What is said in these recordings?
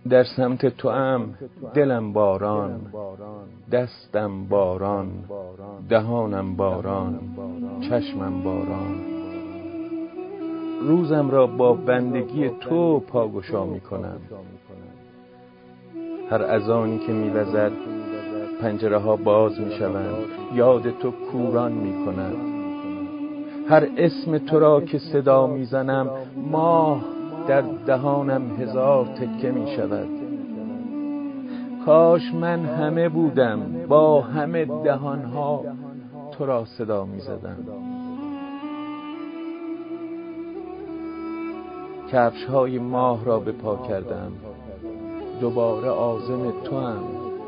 در سمت توام دلم باران، دستم باران، دهانم باران، چشمم باران. روزم را با بندگی تو پاگشا می کنم. هر اذانی که می وزد پنجره ها باز می شوند، یاد تو کوران می کند. هر اسم تو را که صدا می زنم، ماه در دهانم هزار تکه می شود. کاش من همه بودم، با همه دهانها تو را صدا می زدم. کفش های ماه را به پا کردم، دوباره عازم تو هم.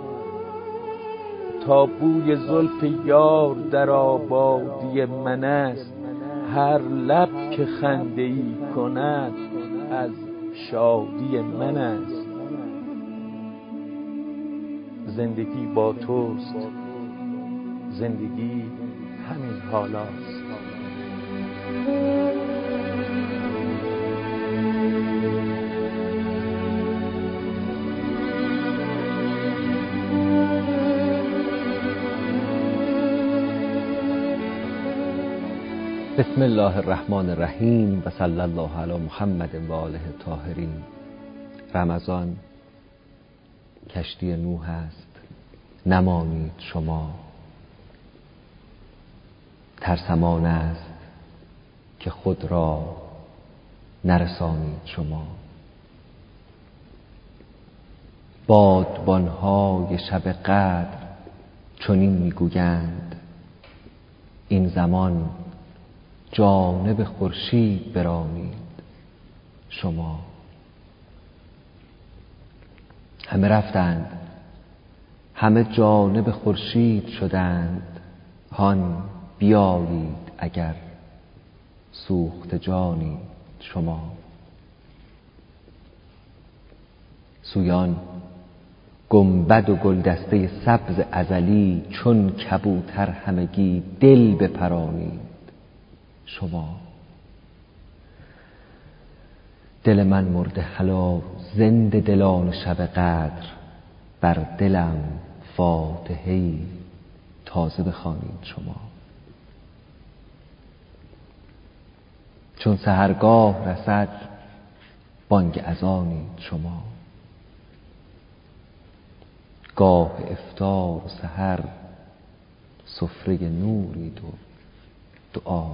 تا بوی زلف یار در آبادی من است، هر لب که خنده ای کند از شادی من است. زندگی با توست، زندگی همین حالاست. بسم الله الرحمن الرحیم و صلی الله علی محمد و آله الطاهرین. رمضان کشتی نوح است، نمانید شما. ترسمان است که خود را نرسانید شما. بادبانهای شب قدر چنین میگویند، این زمان جانب خورشید برانید شما. همه رفتند، همه جانب خورشید شدند، هان بیایید اگر سوخته جانید شما. سویان گنبد و گلدسته سبز ازلی، چون کبوتر همگی دل بپرانید شما. دل من مرده هلا زنده دلان شب قدر، بر دلم فاتحه‌ای تازه بخوانید شما. چون سحرگاه رسد بانگ اذانید شما. گاه افطار و سحر سفره نورید و دعا.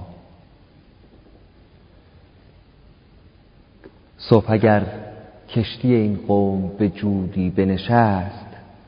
صبح اگر کشتی این قوم به جودی بنشست،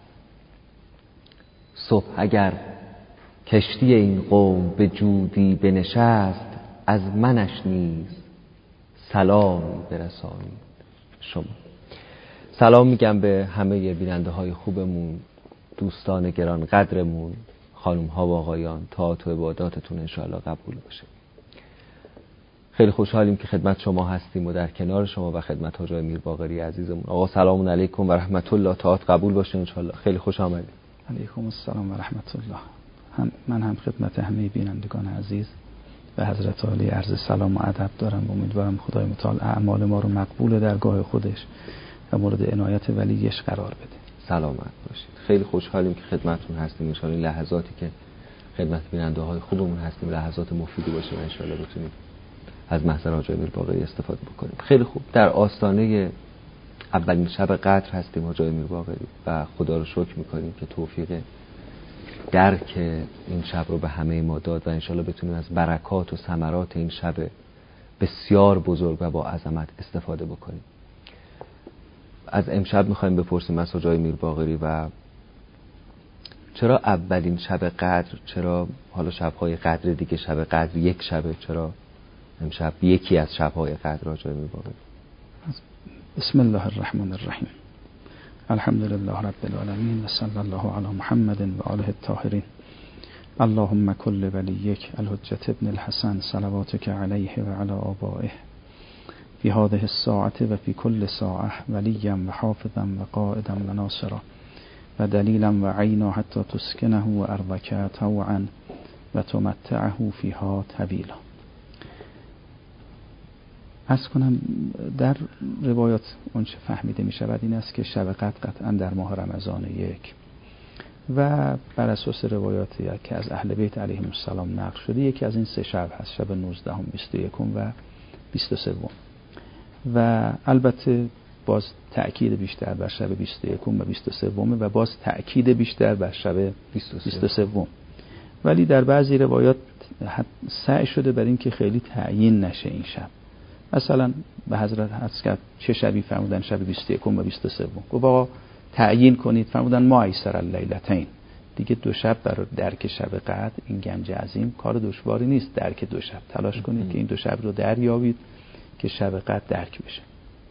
صبح اگر کشتی این قوم به جودی بنشست، از منش نیز سلامی برسانید شما. سلام میگم به همه بیننده های خوبمون، دوستان گران قدرمون، خانم ها و آقایان. طاعت و عباداتتون انشاءالله قبول باشه. خیلی خوشحالیم که خدمت شما هستیم و در کنار شما و خدمت حاج امیر باقری عزیزمون. آقا سلام علیکم و رحمت الله. طاعت قبول باشه انشاءالله. خیلی خوش آمدید. علیکم السلام و رحمت الله. من هم خدمت همه بینندگان عزیز به حضرت عالی عرض سلام و ادب دارم. امیدوارم خدای متعال اعمال ما رو مقبول درگاه خودش و مورد عنایت ولیش قرار بده. سلامت باشید. خیلی خوشحالیم که خدمتتون هستیم. ان شاءالله لحظاتی که خدمت بیننده های خوبمون هستیم لحظات مفیدی باشه و ان شاءالله بتونیم از محضر حاج امیر باقری استفاده بکنیم. خیلی خوب، در آستانه اولین شب قدر هستیم حاج امیر باقری و خدا رو شکر میکنیم که توفیق درک این شب رو به همه ما داد و ان شاءالله بتونیم از برکات و ثمرات این شب بسیار بزرگ و با عظمت استفاده بکنیم. از امشب میخوایم بپرسیم از حاج امیر باقری و چرا اولین شب قدر، چرا حالا شب‌های قدر دیگه شب قدر یک شبه، چرا امشب یکی از شب‌های قدر حاج امیر باقری؟ بسم الله الرحمن الرحیم. الحمد لله رب العالمین و صلی الله علی محمد و آله الطاهرین. اللهم کل ولیک الحجة ابن الحسن صلواتک علیه و علی آبائه فی هذه الساعة و فی کل ساعة ولیا و حافظا و قائدا و ناصرا و دلیلا و عینا حتی تسکنه و ارضک طوعا و تمتعه فیها طویلا. عرض کنم در روایات اون چه فهمیده می شود این است که شب قدر قطعا در ماه رمضان 1 و بر اساس روایاتی که از اهل بیت علیهم السلام نقل شده یکی از این 3 شب هست، شب 19 21 و 23 و البته باز تأکید بیشتر بر شب 21 و 23 و باز تأکید بیشتر بر شب 23 ولی در بعضی روایات سعی شده بر این که خیلی تعیین نشه این شب. مثلا به حضرت عرض کرد چه شبی فرمودن شب 21 و 23 گفت آقا تعیین کنید، فرمودن ما ایسر اللیلتین، دیگه 2 شب برای درک شب قدر این گنج عظیم کار دشواری نیست، درک 2 شب تلاش کنید که این 2 شب رو دریابید که شب قدر درک بشه.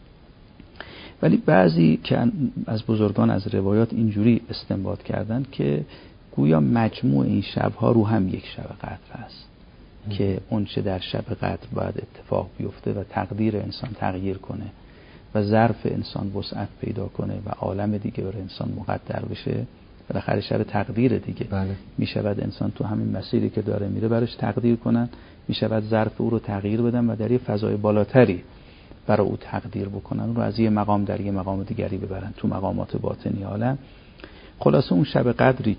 ولی بعضی که از بزرگان از روایات اینجوری استنباط کردن که گویا مجموع این شبها رو هم یک شب قدر هست که اون چه در شب قدر باید اتفاق بیفته و تقدیر انسان تغییر کنه و ظرف انسان وسعت پیدا کنه و عالم دیگه برای انسان مقدر بشه، بالاخره شب تقدیر دیگه. بله. میشود انسان تو همین مسیری که داره میره براش تقدیر کنن، میشود ظرف او رو تغییر بدن و در یه فضای بالاتری برای او تقدیر بکنن، اون رو از یه مقام در یه مقام دیگری ببرن تو مقامات باطنی عالم. خلاصه اون شب قدری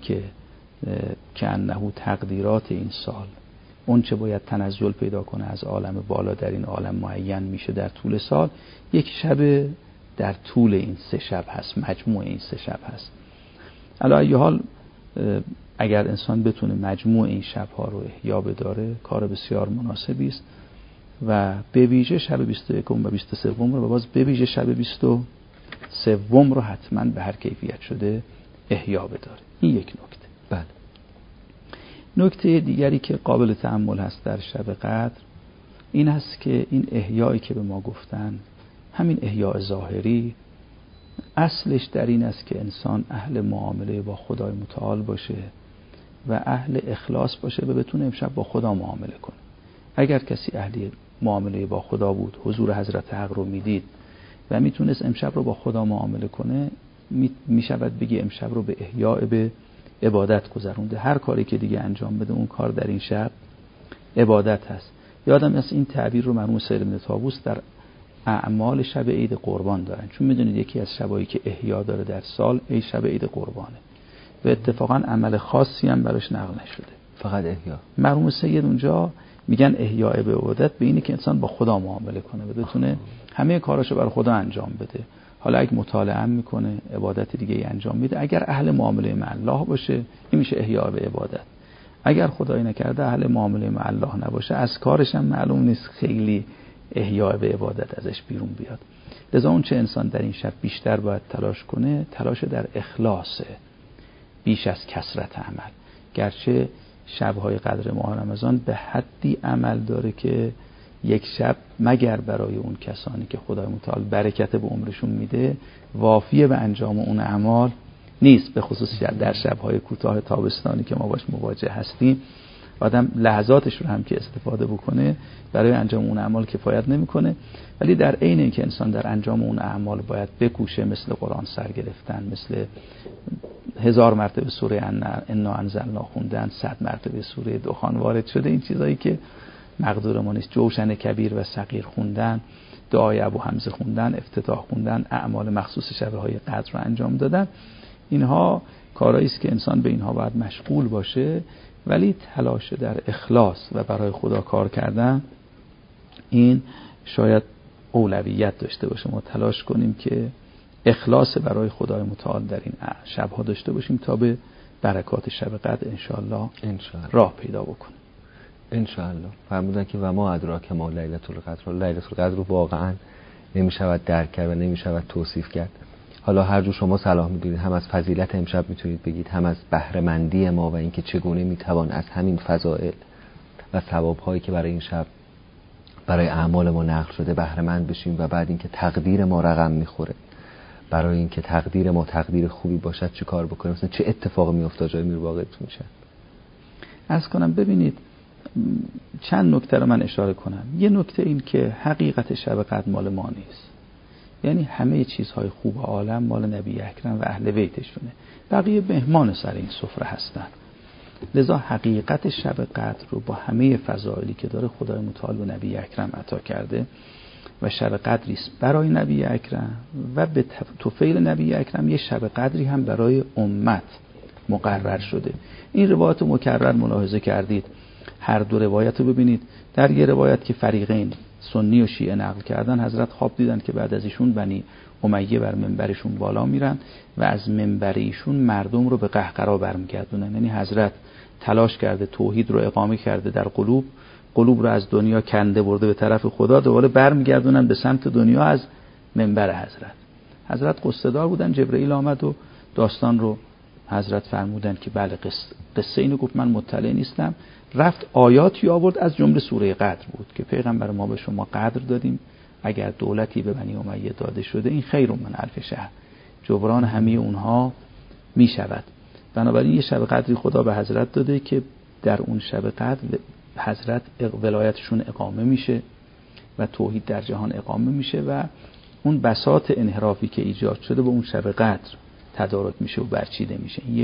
که انه تقدیرات این سال اون چه باید تنزل پیدا کنه از عالم بالا در این عالم معین میشه در طول سال، یک شب در طول این 3 شب هست، مجموع این 3 شب هست. علی ای حال اگر انسان بتونه مجموع این شب‌ها رو احیا بداره کار بسیار مناسبی است و به ویژه شب 21 و 23 رو و باز به ویژه شب 23 رو حتما به هر کیفیت شده احیا بداره. این یک نکته. بله. نکته دیگری که قابل تأمل هست در شب قدر این هست که این احیایی که به ما گفتن، همین احیاء ظاهری، اصلش در این است که انسان اهل معامله با خدای متعال باشه و اهل اخلاص باشه و بتونه امشب با خدا معامله کنه. اگر کسی اهل معامله با خدا بود، حضور حضرت حق رو میدید و میتونست امشب رو با خدا معامله کنه، میشود بگی امشب رو به احیاء به عبادت گذرونده. هر کاری که دیگه انجام بده اون کار در این شب عبادت هست. یادم از این تعبیر رو مرحوم سید ابن طاووس در اعمال شب عید قربان دارن، چون میدونید یکی از شبایی که احیا داره در سال ای شب عید قربانه و اتفاقا عمل خاصی هم براش نقل نشده، فقط احیا. مرحوم سید اونجا میگن احیاء به عبادت به اینه که انسان با خدا معامله کنه و بتونه همه کاراشو برای خدا انجام بده. حالا اگه مطالعه میکنه عبادت دیگه ای انجام میده، اگر اهل معامله مع الله باشه این میشه احیاء به عبادت. اگر خدایی نکرده اهل معامله مع الله نباشه از کارش هم معلوم نیست خیلی احیاء به عبادت ازش بیرون بیاد. لذا اون چه انسان در این شب بیشتر باید تلاش کنه، تلاش در اخلاصه بیش از کثرت عمل. گرچه شب‌های قدر ماه رمضان به حدی عمل داره که یک شب مگر برای اون کسانی که خدای متعال برکت به عمرشون میده وافیه به انجام اون اعمال نیست، به خصوص در شب‌های کوتاه تابستانی که ما باش مواجه هستیم. آدم لحظاتش رو هم که استفاده بکنه برای انجام اون اعمال کفایت نمیکنه، ولی در عین اینکه انسان در انجام اون اعمال باید بکوشه، مثل قرآن سر گرفتن، مثل 1000 مرتبه سوره انا انزلنا خوندن، 100 مرتبه سوره دخان وارد شده، این چیزایی که مقدور ما نیست، جوشن کبیر و صغیر خوندن، دعای ابو حمزه خوندن، افتتاح خوندن، اعمال مخصوص شب‌های قدر رو انجام دادن، اینها کارهایی است که انسان به اینها باید مشغول باشه، ولی تلاش در اخلاص و برای خدا کار کردن این شاید اولویت داشته باشه. ما تلاش کنیم که اخلاص برای خدای متعال در این شب‌ها داشته باشیم تا به برکات شب قدر انشاءالله راه پیدا بکنیم. انشاءالله. فرمودن که و ما ادراک ما لیلة القدر، لیلة القدر رو واقعا نمیشود درک کرد و نمیشود توصیف کرد. حالا هر جو شما صلاح می‌دونید، هم از فضیلت امشب میتونید بگید، هم از بهره‌مندی ما و اینکه چگونه میتوان از همین فضائل و ثواب‌هایی که برای این شب برای اعمال ما نقل شده بهره‌مند بشیم و بعد اینکه تقدیر ما رقم میخوره، برای اینکه تقدیر ما تقدیر خوبی باشد چه کار بکنیم، مثلا چه اتفاقی میافتاد جای میر واقعیت میشه. عرض کنم ببینید چند نکته رو من اشاره کنم. یه نکته این که حقیقت شب قدر مال ما نیست، یعنی همه چیزهای خوب عالم مال نبی اکرم و اهل بیتشونه، بقیه مهمان سر این سفره هستن. لذا حقیقت شب قدر رو با همه فضائلی که داره خدای متعال و نبی اکرم عطا کرده و شب قدری است برای نبی اکرم و به طفیل نبی اکرم یه شب قدری هم برای امت مقرر شده. این روایت مکرر ملاحظه کردید، هر دو روایت رو ببینید. در یه روایت که فریقین سنی و شیعه نقل کردن، حضرت خواب دیدن که بعد از ایشون بنی امیه بر منبرشون بالا میرن و از منبر ایشون مردم رو به قهقرا برمیگردونن. یعنی حضرت تلاش کرده توحید رو اقامه کرده در قلوب رو از دنیا کنده برده به طرف خدا، دوباره برمیگردونن به سمت دنیا از منبر حضرت قصه‌دار بودن. جبرئیل آمد و داستان رو حضرت فرمودن که بله قصه اینو گفت، من مطلع نیستم. رفت آیاتی آورد از جمله سوره قدر بود که پیغمبر ما به شما قدر دادیم، اگر دولتی به بنی امیه داده شده این خیر من الف شهر، جبران همه اونها می شود. بنابراین یه شب قدری خدا به حضرت داده که در اون شب قدر حضرت ولایتشون اقامه میشه و توحید در جهان اقامه میشه و اون بساط انحرافی که ایجاد شده به اون شب قدر تدارک میشه و برچیده میشه. این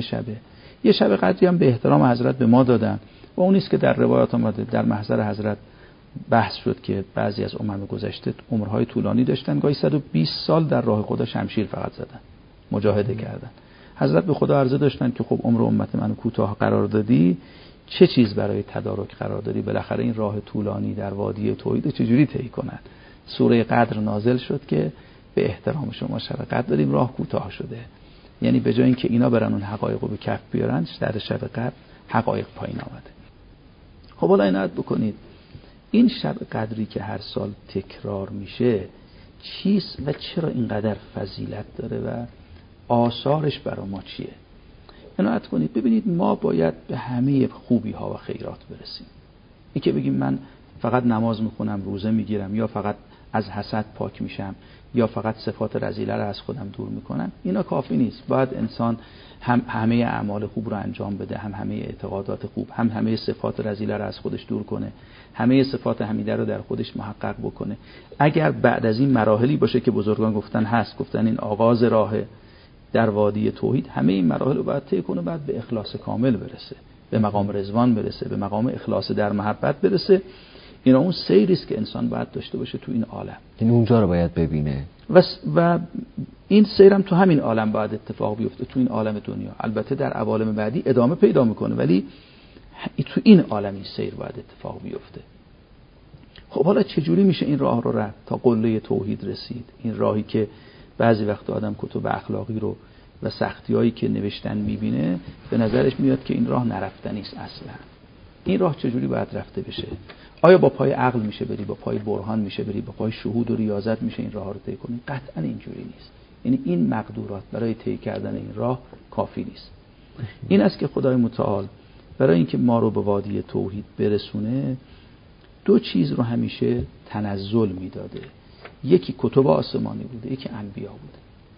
یه شب قدری هم به احترام حضرت به ما دادن و اون نیست که در روایات آمده. در محضر حضرت بحث شد که بعضی از امم گذشته عمرهای طولانی داشتن، گاهی 120 سال در راه خدا شمشیر فقط زدن، مجاهده کردن. حضرت به خدا عرضه داشتن که خب عمر امت منو کوتاه قرار دادی، چه چیز برای تدارک قرار دادی؟ بالاخره این راه طولانی در وادی توحید چجوری طی کنن؟ سوره قدر نازل شد که به احترام شما شب قدر داریم، راه کوتاه شده. یعنی به جای اینکه اینا برن اون حقایق رو به کف بیارن، در شب قدر حقایق پایین آمده. خب حالا عنایت بکنید، این شب قدری که هر سال تکرار میشه چیست و چرا اینقدر فضیلت داره و آثارش برای ما چیه؟ عنایت کنید. ببینید ما باید به همه خوبی ها و خیرات برسیم. این که بگیم من فقط نماز میخونم، روزه میگیرم، یا فقط از حسد پاک میشم، یا فقط صفات رذیله رو از خودم دور میکنم، اینا کافی نیست. باید انسان هم همه اعمال خوب رو انجام بده، هم همه اعتقادات خوب، هم همه صفات رذیله رو از خودش دور کنه، همه صفات حمیده رو در خودش محقق بکنه. اگر بعد از این مراحلی باشه که بزرگان گفتن این آغاز راه در وادی توحید، همه این مراحل رو باید طی کنه، بعد به اخلاص کامل برسه، به مقام رضوان برسه، به مقام اخلاص در محبت برسه. اینا اون سیری است که انسان باید داشته باشه تو این عالم. این اونجا رو باید ببینه و این سیرم تو همین عالم باید اتفاق بیفته، تو این عالم دنیا. البته در عوالم بعدی ادامه پیدا میکنه، ولی تو این عالم این سیر باید اتفاق بیفته. خب حالا چجوری میشه این راه رو رفت تا قله توحید رسید؟ این راهی که بعضی وقت آدم کتب اخلاقی رو و سختیایی که نوشتن میبینه به نظرش میاد که این راه نرفتنی است. اصلا این راه چجوری باید رفته بشه؟ آیا با پای عقل میشه بری، با پای برهان میشه بری، با پای شهود و ریاضت میشه این راه رو طی کنی؟ قطعا اینجوری نیست. یعنی این مقدورات برای طی کردن این راه کافی نیست. این است که خدای متعال برای اینکه ما رو به وادی توحید برسونه دو چیز رو همیشه تنزل میداده. یکی کتب آسمانی بوده، یکی انبیا بوده.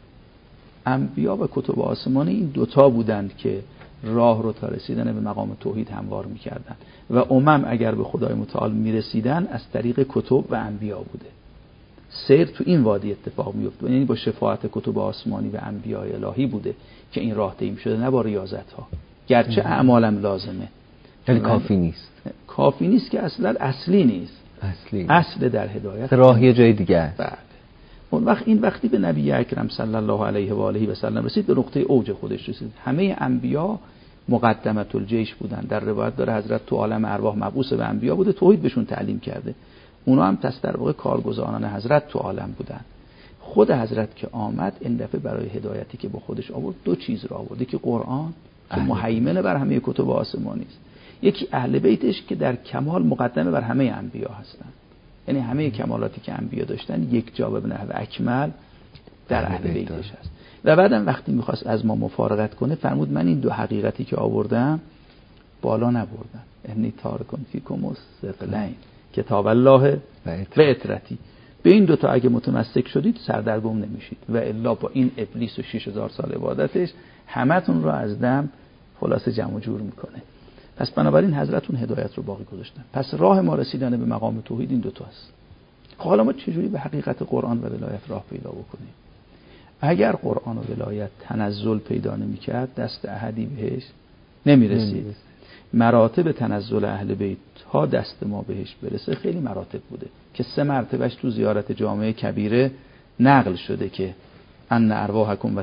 انبیا و کتب آسمانی این دوتا بودند که راه رو تا رسیدن به مقام توحید هموار میکردن و امم اگر به خدای متعال میرسیدن از طریق کتب و انبیا بوده. سیر تو این وادی اتفاق میفته، یعنی با شفاعت کتب آسمانی و انبیاء الهی بوده که این راه طی شده، نه با ریاضت ها، گرچه اعمالم لازمه ولی کافی نیست که اصلا اصلی نیست. اصل در هدایت راه یه جای دیگه است. بله. اون وقت این وقتی به نبی اکرم صلی الله علیه و آله و سلم رسید، به نقطه اوج خودش رسید. همه انبیا مقدمت الجیش بودن. در روایت داره حضرت تو عالم ارواح مبعوث به انبیا بوده، توحید بهشون تعلیم کرده. اونا هم در واقع کارگزاران حضرت تو عالم بودن. خود حضرت که آمد این دفعه برای هدایتی که با خودش آورد دو چیز را آورد. که قرآن که مهیمن بر همه کتب آسمانی است، یکی اهل بیتش که در کمال مقدمه بر همه انبیا هستن. یعنی همه کمالاتی که انبیا داشتن یک جا به نحو اکمل در اهل بیتش هست. و بعدم وقتی میخواست از ما مفارقت کنه فرمود من این دو حقیقتی که آوردم بالا نبردم. انی تارکم فیکم الثقلین کتاب الله و اطرتی. به این دوتا اگه متمسک شدید سردرگم نمیشید و الا با این ابلیس و 6000 سال عبادتش همتون رو از دم خلاصه جمع جور میکنه. پس بنابراین حضرتون هدایت رو باقی گذاشتن. پس راه ما رسیدن به مقام توحید این دوتاست. حالا ما چجوری به حقیقت قرآن و ولایت راه پیدا بکنیم؟ اگر قرآن و ولایت تنزل پیدا نمی‌کرد دست احدی بهش نمی‌رسید. مراتب تنزل اهل بیت تا دست ما بهش برسه خیلی مراتب بوده که 3 مرتبهش تو زیارت جامعه کبیره نقل شده که ان ارواحکم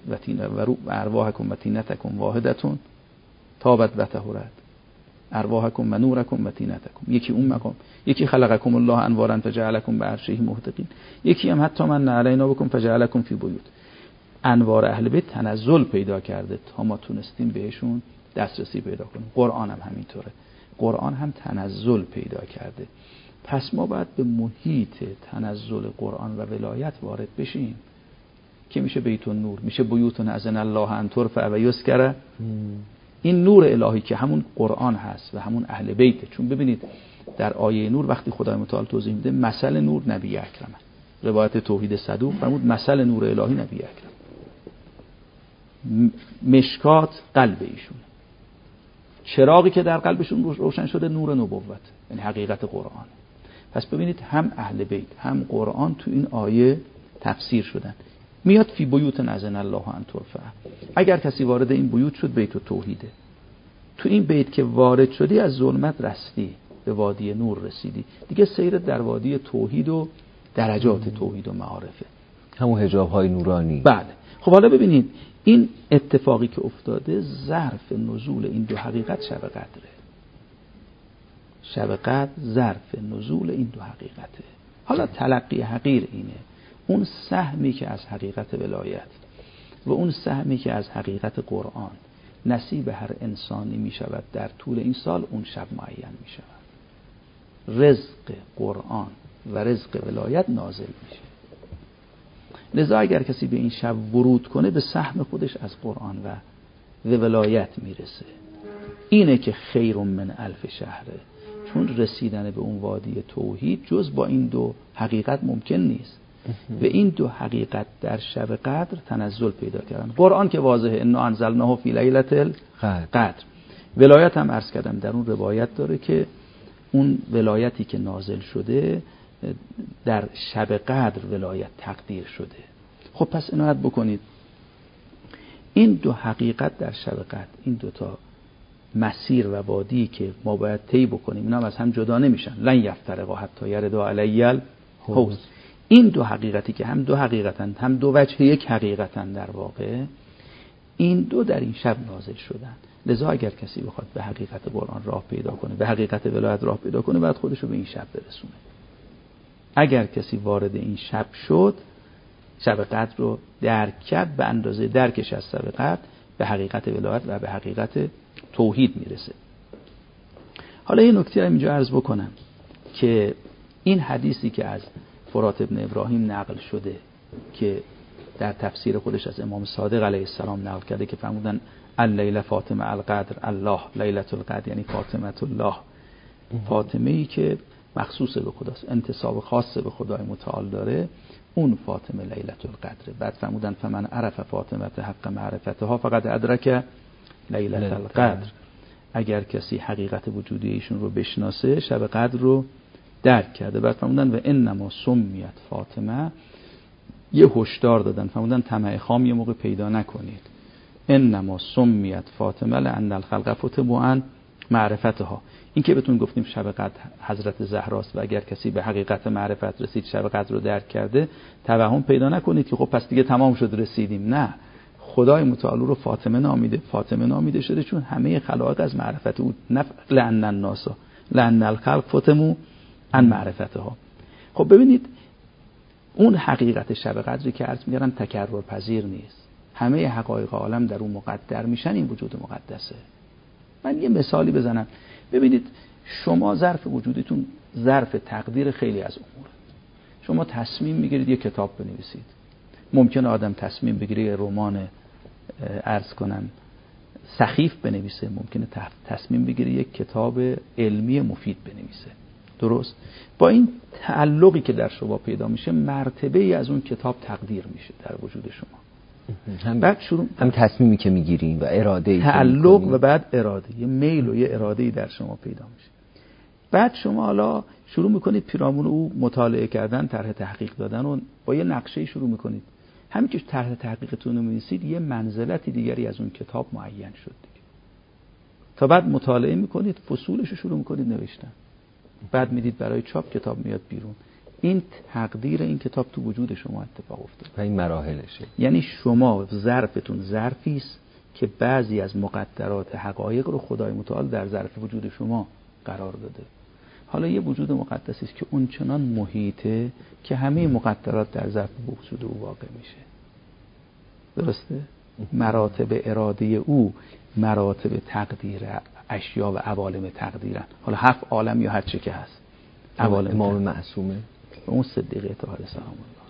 و تینتکم واحدتون تابت و طهرت، ارواحکم و نورکم و تینتکم. یکی اون مقام، یکی خلقکم الله انوارا فجعلکم بعرشه محتقین، یکی هم حتی من علینا بکم فجعلکم فی بیوت. انوار اهل بیت تنزل پیدا کرده تا ما تونستیم بهشون دسترسی پیدا کنیم. قرآن هم همینطوره، قرآن هم تنزل پیدا کرده. پس ما باید به محیط تنزل قرآن و ولایت وارد بشیم که میشه بیت النور، میشه بیوت اذن الله ان ترفع و یذکر. این نور الهی که همون قرآن هست و همون اهل بیته. چون ببینید در آیه نور وقتی خدای متعال توضیح میده مثل نور نبی اکرم، روایت توحید صدوق فرمود مثل نور الهی نبی اکرم، مشکات قلب ایشون، چراغی که در قلبشون روشن شده نور نبوت، یعنی حقیقت قرآن. پس ببینید هم اهل بیت هم قرآن تو این آیه تفسیر شدن. میاد فی بیوت اذن الله ان ترفع. اگر کسی وارد این بیوت شد بیت توحیده، تو این بیت که وارد شدی از ظلمت رستی به وادی نور رسیدی، دیگه سیر در وادی توحید و درجات توحید و معارفه، همون حجاب های نورانی. بله. خب حالا ببینید این اتفاقی که افتاده ظرف نزول این دو حقیقت شب قدره. شب قدر ظرف نزول این دو حقیقته. حالا تلقی حقیر اینه، اون سهمی که از حقیقت ولایت و اون سهمی که از حقیقت قرآن نصیب هر انسانی می شود در طول این سال، اون شب معین می شود. رزق قرآن و رزق ولایت نازل میشه. لذا اگر کسی به این شب ورود کنه به سهم خودش از قرآن و ولایت میرسه. اینه که خیر من الف شهره، چون رسیدن به اون وادی توحید جز با این دو حقیقت ممکن نیست. و این دو حقیقت در شب قدر تنزل پیدا کردن. قرآن که واضحه انا انزلناه فی لیلة القدر. ولایت هم عرض کردم در اون روایت داره که اون ولایتی که نازل شده در شب قدر ولایت تقدیر شده. خب پس عنایت بکنید این دو حقیقت در شب قدر، این دو تا مسیر و وادی که ما باید طی بکنیم، اینا هم از هم جدا نمیشن. لن یفترقا حتی یردا علی الحوض. این دو حقیقتی که هم دو حقیقتن هم دو وجه یک حقیقتن، در واقع این دو در این شب نازل شدن. لذا اگر کسی بخواد به حقیقت قرآن راه پیدا کنه، به حقیقت ولایت راه پیدا کنه، باید خودشو به این شب برسونه. اگر کسی وارد این شب شد، شب قدر رو درک کرد، به اندازه درکش از شب قدر به حقیقت ولایت و به حقیقت توحید میرسه. حالا یه نکته رو اینجا عرض بکنم که این حدیثی که از فرات ابن ابراهیم نقل شده که در تفسیر خودش از امام صادق علیه السلام نقل کرده که فرمودن اللیله فاطمه القدر الله لیلة القدر، یعنی فاطمه الله، فاطمه ای که مخصوص به خداست، انتساب خاص به خدای متعال داره، اون فاطمه لیلة القدر. بعد فرمودن فمن عرف فاطمه حق معرفتها فقد ادرک لیلة القدر. اگر کسی حقیقت وجودی ایشون رو بشناسه شب قدر رو درک کرده. بعد فرمودن و انما سمیت فاطمه، یه هشدار دادن، فرمودن طمع خام یه موقع پیدا نکنید. انما سمیت فاطمه لان الخلق فتبوا عن معرفتها. این که بهتون گفتیم شب قدر حضرت زهراست و اگر کسی به حقیقت معرفت رسید، شب قدر رو درک کرده، توهم پیدا نکنید که خب پس دیگه تمام شد رسیدیم. نه، خدای متعال رو فاطمه نامیده. فاطمه نامیده شده چون همه خلائق از معرفت او، نه لان الناس لان الخلق فتموا عن معرفتها. خب ببینید اون حقیقت شب قدری که عرض می‌کردم تکرر پذیر نیست. همه حقایق عالم در اون مقدر میشن، این وجود مقدسه. من یه مثالی بزنم. ببینید شما ظرف وجودیتون ظرف تقدیر خیلی از امور. شما تصمیم میگیرید یه کتاب بنویسید. ممکنه آدم تصمیم بگیره یه رمان عرض کنم سخیف بنویسه، ممکنه تصمیم بگیره یک کتاب علمی مفید بنویسه. درست؟ با این تعلقی که در شما پیدا میشه، مرتبه ای از اون کتاب تقدیر میشه در وجود شما. بعد هم تصمیمی که میگیریم و اراده تعلق و بعد اراده، یه میل و یه اراده ای در شما پیدا میشه. بعد شما حالا شروع میکنید پیرامون او مطالعه کردن، طرح تحقیق دادن و با یه نقشه شروع میکنید. همین که طرح تحقیقتون رو می‌نویسید، یه منزلتی دیگری از اون کتاب معین شد دیگه. تا بعد مطالعه میکنید، فصولش رو شروع میکنید نوشتن، بعد میدید برای چاپ کتاب میاد بیرون. این تقدیر این کتاب تو وجود شما اتفاق افتاد و این مراحلشه. یعنی شما ظرفتون ظرفی است که بعضی از مقدرات حقایق رو خدای متعال در ظرف وجود شما قرار داده. حالا یه وجود مقدسی است که اون چنان محیطه که همه مقدرات در ظرف وجود او واقع میشه. درسته؟ مراتب اراده او مراتب تقدیر اشیا و عوالم تقدیرن. حالا 7 عالم یا هر چه که هست. عوالم امام معصومه و اون صدیقه طاهره سلام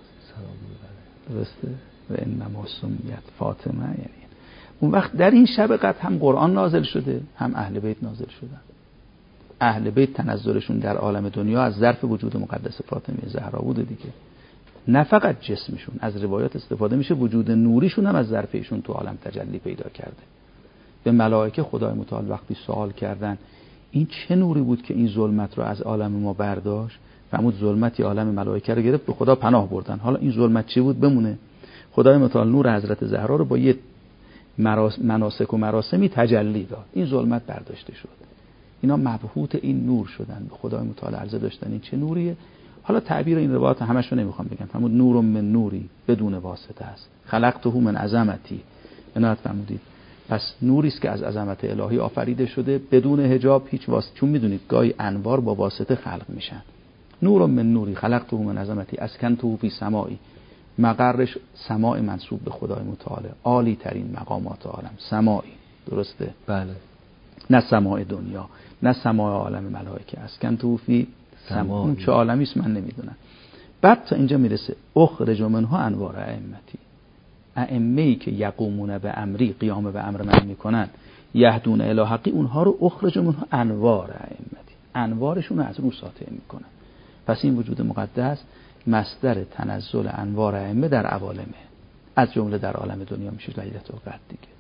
الله. درسته؟ و انما سمیت فاطمه. یعنی اون وقت در این شب قدر هم قرآن نازل شده، هم اهل بیت نازل شدن. اهل بیت تنزلشون در عالم دنیا از ظرف وجود مقدس فاطمه زهرا بوده دیگه. نه فقط جسمشون، از روایات استفاده میشه وجود نوریشون هم از ظرف ایشون تو عالم تجلی پیدا کرده. به ملائکه خدای متعال وقتی سوال کردن این چه نوری بود که این ظلمت رو از عالم ما برداشت، فرمود ظلمتی عالم ملائکه رو گرفت، به خدا پناه بردن. حالا این ظلمت چی بود بمونه؟ خدای متعال نور حضرت زهرا رو با یه مناسک و مراسمی تجلی داد، این ظلمت برداشته شد. اینا مبهوت این نور شدن، به خدای متعال عرضه داشتن این چه نوریه. حالا تعبیر این روایات همشو نمیخوام بگم، فرمود نور من نوری بدون واسطه است، خلقته من عظمتی. عنایت فرمودید پس نوری است که از عظمت الهی آفریده شده بدون حجاب، هیچ واسطه. چون میدونید گاهی انوار با واسطه خلق میشن. نور من نوری خلقته من عظمتی اسکنته فی سمائی. مقرش سماع منسوب به خدای متعال، عالی ترین مقامات عالم سمائی. درسته؟ بله. نه سماع دنیا، نه سماع عالم ملائکه. اسکنته فی سماع. اون چه عالمی است من نمیدونم. بعد تا اینجا میرسه اخرج منها انوار ائمتی. ائمه‌ای که یقومون به امری، قیام به امر من میکنن، یهدون الی حقی، اونها رو اخرج منها انوار ائمتی، انوارشون رو از رو ساطع میکنن. پس این وجود مقدس مصدر تنزل انوار ائمه در عوالمه، از جمله در عالم دنیا میشه لیلة القدر دیگه.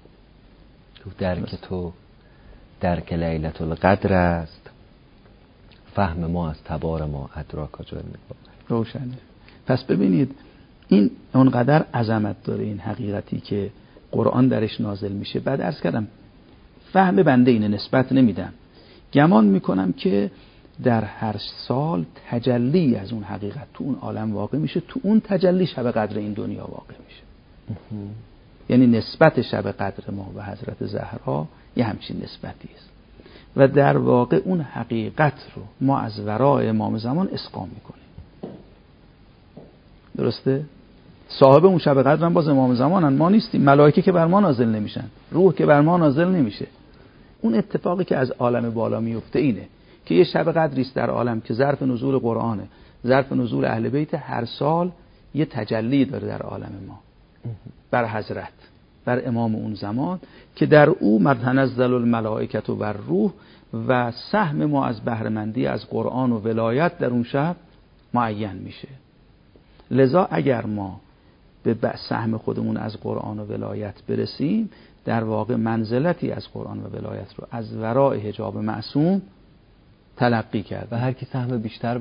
درک تو درک لیلة القدر است، فهم ما از تبار ما ادراک جای روشنه. پس ببینید این اونقدر عظمت داره این حقیقتی که قرآن درش نازل میشه. بعد عرض کردم فهم بنده اینه، نسبت نمیدم، گمان میکنم که در هر سال تجلی از اون حقیقت تو اون عالم واقع میشه، تو اون تجلی شب قدر این دنیا واقع میشه. یعنی نسبت شب قدر ما به حضرت زهرا یه همچین نسبتی است و در واقع اون حقیقت رو ما از ورای امام زمان اسقام میکنیم. درسته؟ صاحب اون شب قدر هم باز امام زمانن، ما نیستیم. ملائکه که بر ما نازل نمیشن، روح که بر ما نازل نمیشه. اون اتفاقی که از عالم بالا میفته اینه که یه شب قدری است در عالم که ظرف نزول قرآنه، ظرف نزول اهل بیت، هر سال یه تجلی داره در عالم ما بر حضرت، بر امام اون زمان، که در او تنزل الملائکه و روح و سهم ما از بهره‌مندی از قرآن و ولایت در اون شب معین میشه. لذا اگر ما به سهم خودمون از قرآن و ولایت برسیم، در واقع منزلتی از قرآن و ولایت رو از ورای حجاب معصوم تلقی کرد. و هر کی سهم بیشتر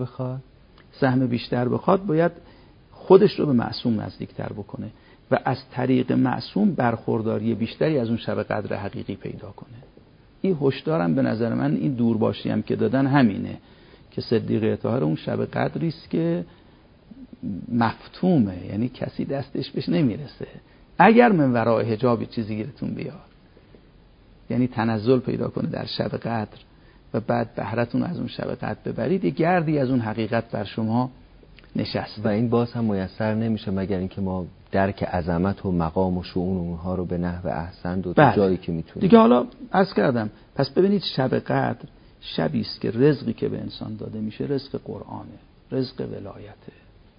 بخواد باید خودش رو به معصوم نزدیکتر بکنه و از طریق معصوم برخورداری بیشتری از اون شب قدر حقیقی پیدا کنه. این هشدارم به نظر من، این دورباشی هم که دادن همینه که صدیقه طاهر اون شب قدری است که مفتومه، یعنی کسی دستش بهش نمیرسه. اگر من ورای حجاب چیزی گیرتون بیاد، یعنی تنزل پیدا کنه در شب قدر و بعد بهرتون از اون شب قدر ببرید، یه گردی از اون حقیقت بر شما نشسته و این باز هم میسر نمیشه مگر اینکه ما درک عظمت و مقام و شؤون اونها رو به نحو احسن و بله. جایی که میتونیم دیگه. حالا عرض کردم پس ببینید شب قدر شبی است که رزقی که به انسان داده میشه رزق قرآنه، رزق ولایته.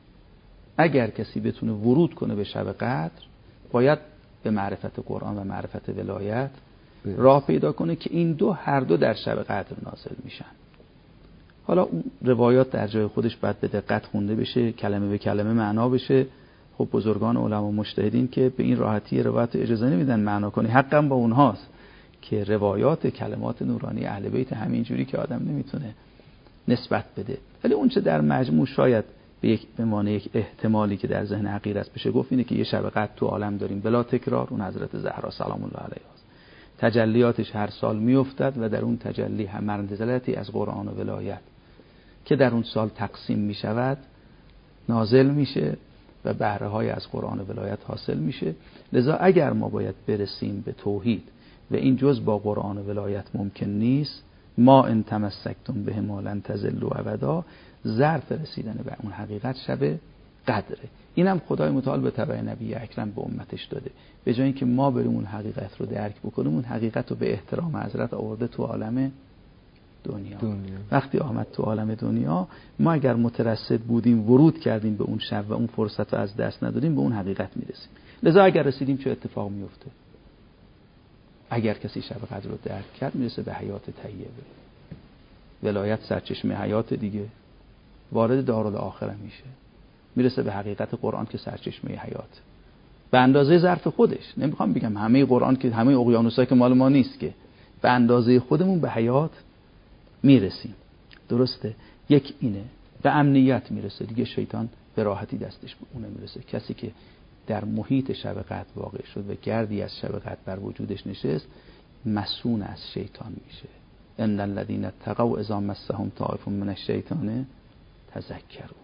اگر کسی بتونه ورود کنه به شب قدر، باید به معرفت قرآن و معرفت ولایت راه پیدا کنه که این دو هر دو در شب قدر نازل میشن. حالا اون روایات در جای خودش باید به دقت خونده بشه، کلمه به کلمه معنا بشه. خب بزرگان علما مجتهدین که به این راحتی روایت اجازه نمیدن معنا کنی، حقم با اونهاست که روایات کلمات نورانی اهل بیت همینجوری که آدم نمیتونه نسبت بده. ولی اون چه در مجموع شاید به معنی یک احتمالی که در ذهن حقیر است بشه گفت اینه که یه شب قدر تو عالم داریم بلا تکرار، اون حضرت زهرا سلام الله علیها است. تجلیاتش هر سال میافتد و در اون تجلی هم منزلتی از قرآن و ولایت که در اون سال تقسیم می شود نازل میشه و بهره های از قرآن و ولایت حاصل میشه. لذا اگر ما باید برسیم به توحید و این جز با قرآن و ولایت ممکن نیست، ما ان تمسکتم به ما لن تضلوا ابدا، ظرف رسیدن به اون حقیقت شب قدره. اینم خدای متعال به تبع نبی اکرم به امتش داده. به جای اینکه ما بریم اون حقیقت رو درک بکنیم، اون حقیقت رو به احترام حضرت آورده تو عالم دنیا. وقتی آمد تو عالم دنیا، ما اگر مترصد بودیم ورود کردیم به اون شب و اون فرصت رو از دست ندادیم، به اون حقیقت میرسیم. لذا اگر رسیدیم چه اتفاق میفته؟ اگر کسی شب قدر رو درک کرد میرسه به حیات طیبه. ولایت سرچشمه حیات دیگه، وارد دارالآخره میشه، میرسه به حقیقت قرآن که سرچشمه حیات به اندازه ظرف خودش. نمیخوام بگم همه قرآن که همه اقیانوسایی که مال ما نیست، که به اندازه خودمون به حیات میرسیم. درسته؟ یک اینه، به امنیت میرسه دیگه، شیطان به راحتی دستش به اون میرسه. کسی که در محیط شب قدر واقع شد و گردی از شب قدر بر وجودش نشست، مسون از شیطان میشه. ان الذين اتقوا اذا مسهم طائف من الشیطان تذکروا.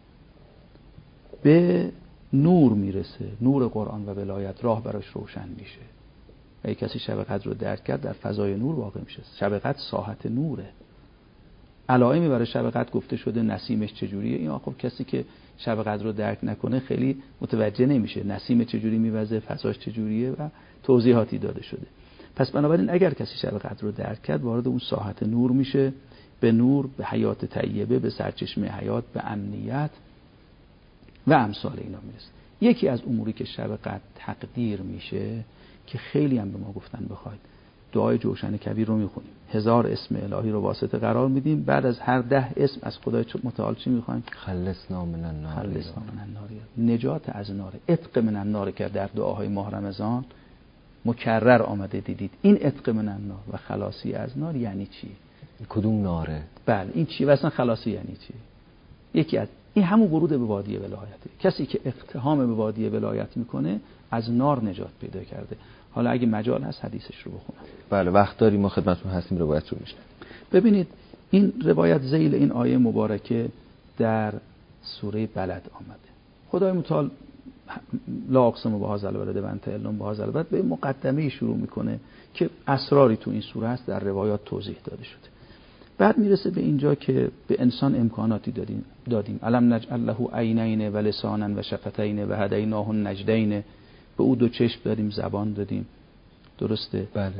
به نور میرسه، نور قرآن و ولایت، راه براش روشن میشه. اگه کسی شب قدر رو درک کرد در فضای نور واقع میشه. شب قدر ساحت نوره. علائمی برای شب قدر گفته شده، نسیمش چجوریه. این خب کسی که شب قدر رو درک نکنه خیلی متوجه نمیشه نسیم چجوری میوزه، فضاش چجوریه و توضیحاتی داده شده. پس بنابراین اگر کسی شب قدر رو درک کرد، وارد اون ساحت نور میشه، به نور، به حیات طیبه، به سرچشمه حیات، به امنیت و امثال اینا میرسه. یکی از اموری که شب قدر تقدیر میشه که خیلی هم به ما گفتن بخواید دعای جوشن کبیر رو میخونیم، 1000 اسم الهی رو واسطه قرار میدیم، بعد از هر 10 اسم از خدای متعال چی میخوایم؟ خلصنا من النار، خلصنا من النار، نجات از نار، عتق من النار که در دعاهای ماه رمضان مکرر آمده دیدید. این عتق من النار و خلاصی از نار یعنی چی؟ کدوم ناره؟ بله این چی؟ و اصلا خلاصی یعنی چی؟ یکی از این همون ورود به وادی ولایته. کسی که اقتحام به وادی ولایت میکنه از نار نجات پیدا کرده. حالا اگه مجال هست حدیثش رو بخونم. بله وقت داریم، ما خدمتتون هستیم، روایت رو میشنویم. ببینید این روایت ذیل این آیه مبارکه در سوره بلد آمده. خدای متعال لا اقسم بهذا البلد و انت حل بهذا البلد به مقدمه شروع میکنه که اسراری تو این سوره هست، در روایات توضیح داده شده. بعد میرسه به اینجا که به انسان امکاناتی دادیم. الم نجعل له عینین و لسانا و شفتین و هدیناه النجدین، به او 2 چشم دادیم، زبان دادیم، درسته؟ بله.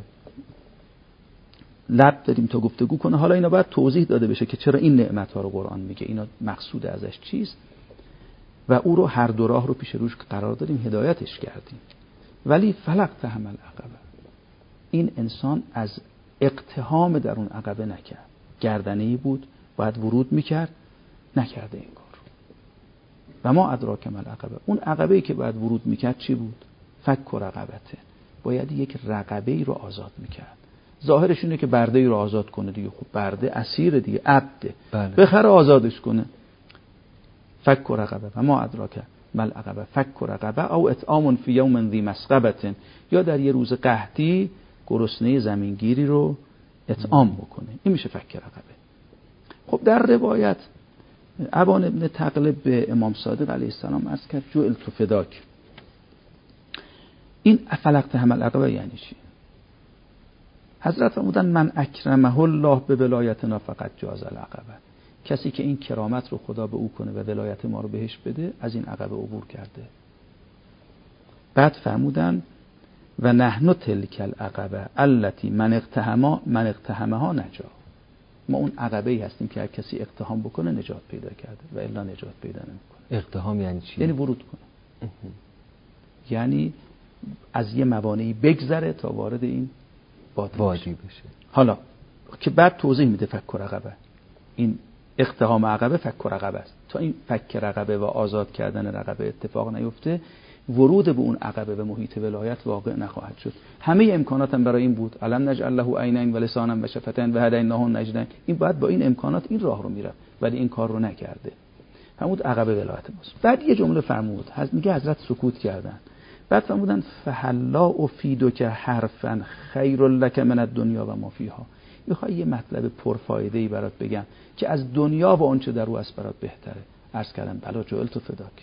لب دادیم تا گفتگو کنه. حالا اینا باید توضیح داده بشه که چرا این نعمت ها رو قرآن میگه، اینا مقصود ازش چیست، و او رو هر 2 راه رو پیش روش قرار دادیم، هدایتش کردیم. ولی فلق تحمل عقبه، این انسان از اقتحام در اون عقبه نکرد. گردنه‌ای بود، باید ورود میکرد، نکرده این کار. و ما ادراک ما العقبه، اون عقبه‌ای که باید ورود میکرد چی بود؟ فک رقبته، باید یک رقبه‌ای رو آزاد میکرد. ظاهرش اینه که برده‌ای رو آزاد کنه دیگه. خب برده اسیر دیگه، عبده، بله. بخره آزادش کنه. فک رقبه و ما ادراک ما العقبه فک رقبه او اطعام فی یوم ذی مسغبه، یا در یه روز قحطی گرسنه زمینگیری رو اطعام بکنه. این میشه فک رقبه. خب در روایت ابان ابن تغلب به امام صادق علیه السلام عرض کرد جعلت فداک. این فلقت حمل عقبه یعنی چی؟ حضرت فرمودن من اکرمه الله به ولایتنا فقط جاز العقبه، کسی که این کرامت رو خدا به او کنه و ولایت ما رو بهش بده، از این عقبه عبور کرده. بعد فرمودن و نحن تلک العقبه التي من اقتحمها نجا، ما اون عقبه ای هستیم که هر کسی اقتحام بکنه نجات پیدا کرده و الا نجات پیدا نمیکنه. اقتحام یعنی چی؟ یعنی ورود کنه، یعنی از یه موانعی بگذره تا وارد این وادی بشه. حالا که بعد توضیح میده فک رقبه، این اقتحام عقبه فک رقبه است. تا این فک رقبه و آزاد کردن رقبه اتفاق نیفته، ورود به اون عقبه و محیط ولایت واقع نخواهد شد. همه امکانات هم برای این بود. علم نجعل له عینین و لسانا و شفتین و هدیناه النجدین، این باید با این امکانات این راه رو میره، ولی این کار رو نکرده. فرمود عقبه ولایت ماست. بعد یه جمله فرمود، میگه حضرت سکوت کردن. بعد فرمودن فحلا افیدک حرفا خیر لک من الدنیا و ما فیها. میخوای یه مطلب پرفایده‌ای برات بگم که از دنیا و آنچه در او است برات بهتره. عرض کردم بلا جعلت فداک.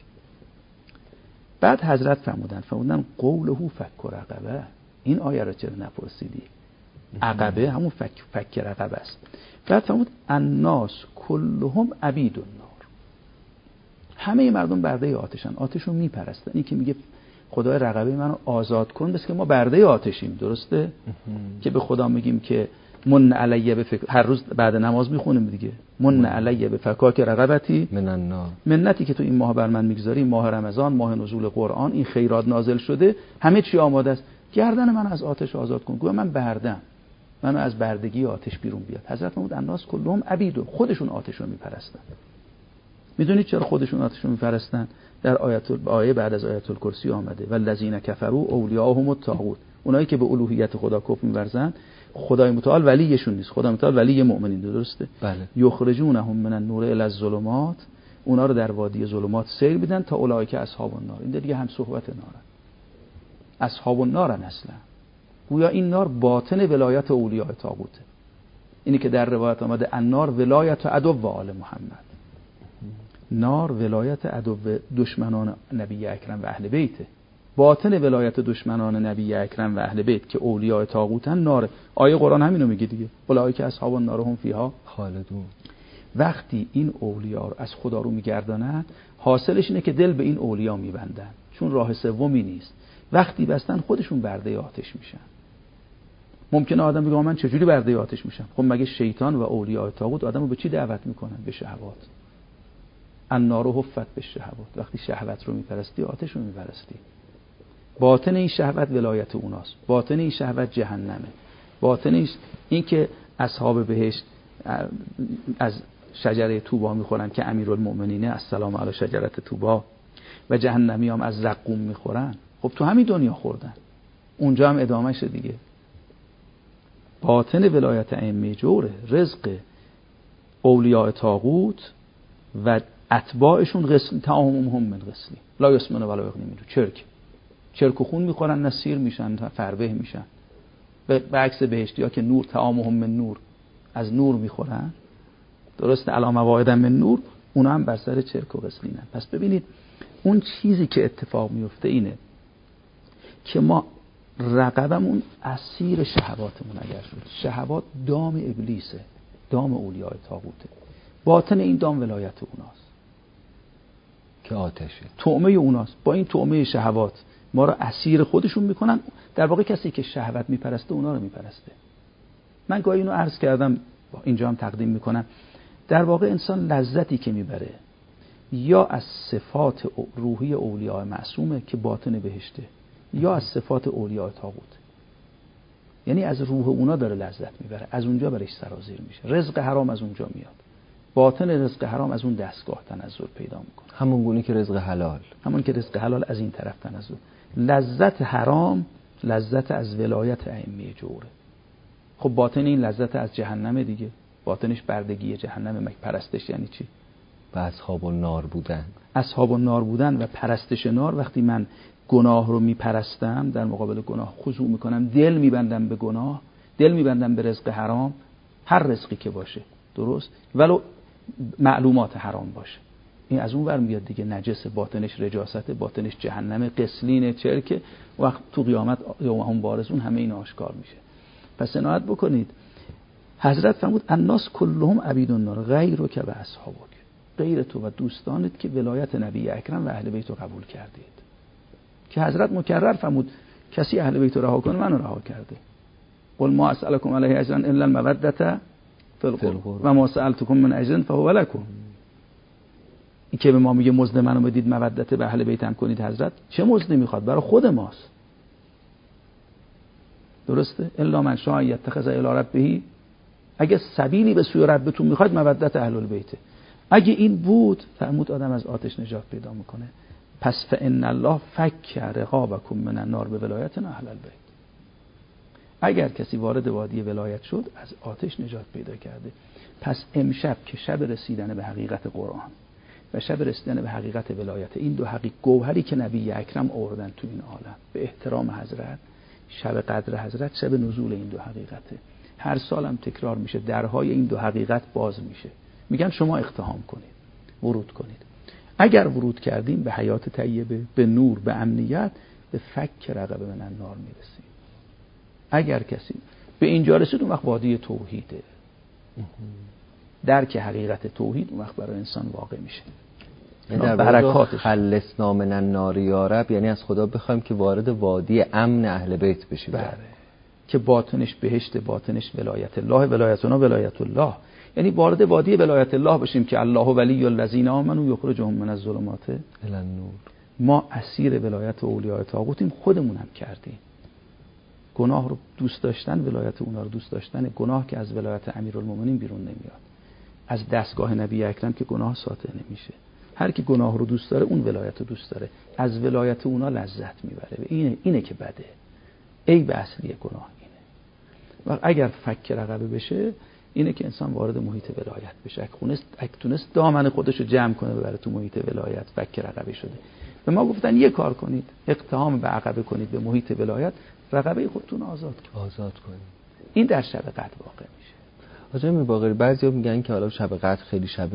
بعد حضرت فرمودن قوله فک رقبه. این آیه رو چرا نپرسیدی؟ عقبه همون فک رقبه است. بعد فرمود الناس کلهم عبید النار. همه مردم برده آتشن، آتشو میپرستن. این که میگه خدای رقبه منو آزاد کن، بس که ما برده آتشیم، درسته؟ که به خدا میگیم که من علیه هر روز بعد نماز میخونیم دیگه، من علیه به فکاک رقبتی من النار. منتی که تو این ماه بر من میگذاری، ماه رمضان، ماه نزول قرآن، این خیرات نازل شده، همه چی آماده است، گردن من از آتش آزاد کن. گویا من بردم، منو از بردگی آتش بیرون بیاد. حضرت فرمود الناس کلهم عبید، خودشون آتشو میپرستن. میدونید چرا خودشون آتشو میپرستن؟ در آیه بعد از آیت الکرسی آمده والذین کفروا اولیاءهم الطاغوت. اونایی که به الوهیت خدا کفر می‌ورزن، خدای متعال ولیشون نیست، خدای متعال ولی مؤمنین، درسته؟ بله. یخرجونهم من النور الی الظلمات. اونا رو در وادی ظلمات سیر میدن تا اولئک اصحاب النار. این دیگه هم صحبت نارن، اصحاب النارن. اصلا گویا این نار باطن ولایت اولیاء طاغوته. اینی که در روایت آمده النار ولایت عدو آل محمد. نار ولایت عدو دشمنان نبی اکرم و اهل بیته. باطن ولایت دشمنان نبی اکرم و اهل بیت که اولیاء طاغوتن نار. آیه قرآن همینو میگه دیگه، اولئک اصحاب النار هم فیها خالدون. وقتی این اولیاء رو از خدا رو میگردانن، حاصلش اینه که دل به این اولیاء میبندن، چون راه سومی نیست. وقتی بستن خودشون برده آتش میشن. ممکنه آدم بگه من چجوری برده آتش میشم؟ خب مگه شیطان و اولیاء طاغوت آدمو به چی دعوت میکنن؟ به شهوات. النار حفت به شهوات. وقتی شهوت رو میپرستی، آتش رو میپرستی. باطن این شهوت ولایت اوناست، باطن این شهوت جهنمه، باطنش این که اصحاب بهشت از شجره طوبا میخورن که امیرالمؤمنینه السلام علی شجره طوبا، و جهنمی هم از زقوم میخورن. خب تو همین دنیا خوردن، اونجا هم ادامهش دیگه. باطن ولایت ائمه جوره، رزق اولیاء طاغوت و اتباعشون غسل تمامهم من غسلی لا یسمن ولا یغنی من چرک و خون میخورن، نه سیر میشن، فربه میشن. به عکس بهشتی‌ها که نور طعامهم من نور، از نور میخورن، درسته؟ علی مواعد من نور، اونا هم بر سر چرک و غسلینن. پس ببینید اون چیزی که اتفاق میفته اینه که ما رقبمون اسیر شهواتمون اگر شد، شهوات دام ابلیسه، دام اولیاء طاغوته، باطن این دام ولایت اوناست که آتشه، طعمه اوناست. با این طعمه شهوات ما رو اسیر خودشون میکنن. در واقع کسی که شهوت میپرسته اونا رو میپرسته. من گاهی اینو عرض کردم، اینجا هم تقدیم میکنم. در واقع انسان لذتی که میبره یا از صفات روحی اولیاء معصومه که باطن بهشته، یا از صفات اولیاء طاغوت. یعنی از روح اونا داره لذت میبره، از اونجا برش سرازیر میشه. رزق حرام از اونجا میاد، باطن رزق حرام از اون دستگاه تنزل پیدا میکنه. همون گونه که رزق حلال، همون که رزق حلال از این طرف تنزل. لذت حرام لذت از ولایت ائمه جوره. خب باطن این لذت از جهنم دیگه، باطنش بردگی جهنم. مگه پرستش یعنی چی؟ و اصحاب النار بودن. اصحاب النار بودن و پرستش نار. وقتی من گناه رو میپرستم، در مقابل گناه خضوع میکنم، دل میبندم به گناه، دل میبندم به رزق حرام، هر رزقی که باشه، درست، ولو معلومات حرام باشه، این از اون ور میاد دیگه، نجس، باطنش رجاسته، باطنش جهنم، قسلین، چرکه. وقت تو قیامت یوم بارزون همه این آشکار میشه. پس عنایت بکنید. حضرت فرمود الناس کلهم عبید النار غیرک و اصحابک. غیر تو و دوستانت که ولایت نبی اکرم و اهل بیت رو قبول کردید. که حضرت مکرر فرمود کسی اهل بیت رو رها کنه منو رها کرده. قل ما اسالکم علیه اجرا الا المودة فی القربى و ما سألتکم من اجر فهو لکم. این که به ما میگه مزد منو بدید، مودت به اهل بیتم کنید، حضرت چه مزدی میخواد؟ برای خود ماست، درسته؟ الا من شاء یتخذ الی ربه. اگه سبیلی به سوی ربتون میخواد، مودت اهل البیت. اگه این بود، فرمود آدم از آتش نجات پیدا میکنه. پس فان الله فک رقابکم من النار به ولایت اهل البیت. اگر کسی وارد وادی ولایت شد، از آتش نجات پیدا کرده. پس امشب که شب رسیدن به حقیقت قرآن و شب رسیدن به حقیقت ولایت. این دو گوهری که نبی اکرم آوردن تو این عالم به احترام حضرت، شب قدر حضرت شب نزول این دو حقیقته. هر سالم تکرار میشه، درهای این دو حقیقت باز میشه، میگن شما اقتحام کنید، ورود کنید. اگر ورود کردیم به حیات طیبه، به نور، به امنیت، به فک رقبه من النار میرسیم. اگر کسی به اینجا رسید اون وقت وادی توحیده، درک حقیقت توحید اون وقت برای انسان واقع میشه. در برکاتش خلصنا من النار یا رب، یعنی از خدا بخوایم که وارد وادی امن اهل بیت بشیم. بله. که باطنش بهشت، باطنش ولایت الله، ولایتنا ولایت الله. یعنی وارد وادی ولایت الله بشیم که الله ولی الذین آمنوا یخرجهم من الظلمات الی النور. ما اسیر ولایت اولیاء طاغوتیم، خودمونم کردیم. گناه رو دوست داشتن، ولایت اونا رو دوست داشتن. گناه که از ولایت امیرالمومنین بیرون نمیاد، از دستگاه نبی اکرم که گناه ساطع نمیشه. هر کی گناه رو دوست داره اون ولایت رو دوست داره، از ولایت اونا لذت میبره. اینه که بده. عیب اصلی گناه اینه. و اگر فک رقبه بشه، اینه که انسان وارد محیط ولایت بشه. اگه تونست دامن خودش رو جمع کنه ببره تو محیط ولایت، فک رقبه شده. به ما گفتن یه کار کنید، اقتحام به عقبه کنید به محیط ولایت، رقبه خودتون آزاد کنید. این در شب قدر واقع میشه. آقای میرباقری، بعضیا میگن که حالا شب قدر خیلی شب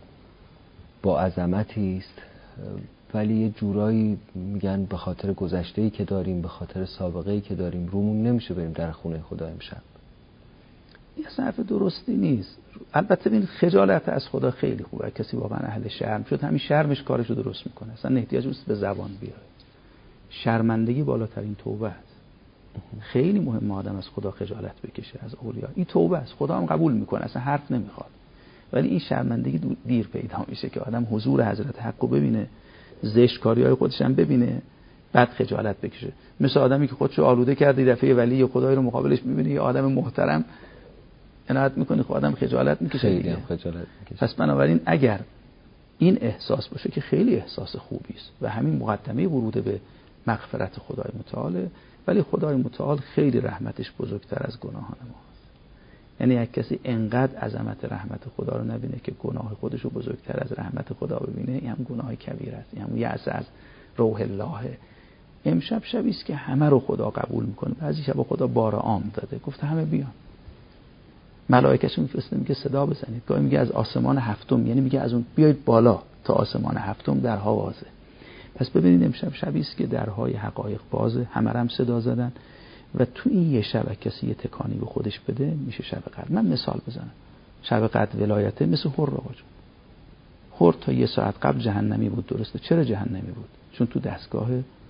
با عظمتی است، ولی یه جورایی میگن به خاطر گذشته‌ای که داریم، به خاطر سابقه‌ای که داریم، رومون نمیشه بریم در خونه خدا امشب. این اصلا حرف درستی نیست. البته این خجالت از خدا خیلی خوبه. کسی واقعا اهل شرم شد، همین شرمش کارشو درست میکنه. اصلا احتیاج نیست به زبان بیاره. شرمندگی بالاترین توبه است. خیلی مهم آدم از خدا خجالت بکشه، از اولیا. این توبه است، خدا هم قبول میکنه، اصلا حرف نمیخواد. ولی این شرمندگی دیر پیدا میشه که آدم حضور حضرت حقو ببینه، زشت کاریای خودش هم ببینه، بعد خجالت بکشه. مثل آدمی که خودشو آلوده کرده، دفعه ولی خدای رو مقابلش میبینه، یه آدم محترم عنایت میکنه، خب آدم خجالت میکشه دیگه. پس بنابراین اگر این احساس باشه که خیلی احساس خوبی است و همین مقدمه ورود به مغفرت خدای متعال، ولی خدای متعال خیلی رحمتش بزرگتر از گناهان ماست. یعنی یک کسی انقدر عظمت رحمت خدا رو نبینه که گناه خودش رو بزرگتر از رحمت خدا ببینه، این هم گناه کبیر است، این هم یأس از روح الله. امشب شبی است که همه رو خدا قبول میکنه. بعضی شب خدا بار عام داده، گفته همه بیان. ملائکه‌ش میفرسته میگه صدا بزنید. گاهی میگه از آسمان هفتم، یعنی میگه از اون بیاید بالا تا آسمان هفتم درها بازه. پس ببینید امشب شبی است که درهای حقایق بازه، همه هم صدا زدن و تو این یه شب کسی یه تکانی به خودش بده میشه شب قدر. من مثال بزنم. شب قدر ولایته مثل حر آقا جون. حر تا یه ساعت قبل جهنمی بود، درسته؟ چرا جهنمی بود؟ چون تو دستگاه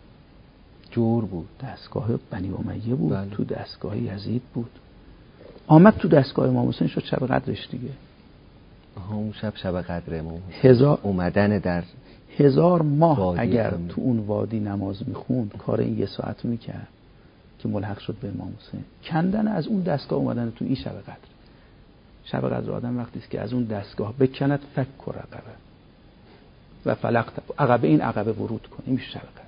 جور بود، دستگاه بنی امیه بود. بله. تو دستگاه یزید بود. آمد تو دستگاه امام حسین شد شب قدرش دیگه. اون شب قدر امام حسین اومدن در 1000 ماه اگر تو اون وادی نماز میخوند، کار این یه ساعت میکرد که ملحق شد به امام حسین. کندن از اون دستگاه اومدن تو این شب قدر. شب قدر آدم وقتی است که از اون دستگاه بکند فک و رقبه و فلق عقبه، این عقبه ورود کنه، این میشه شب قدر.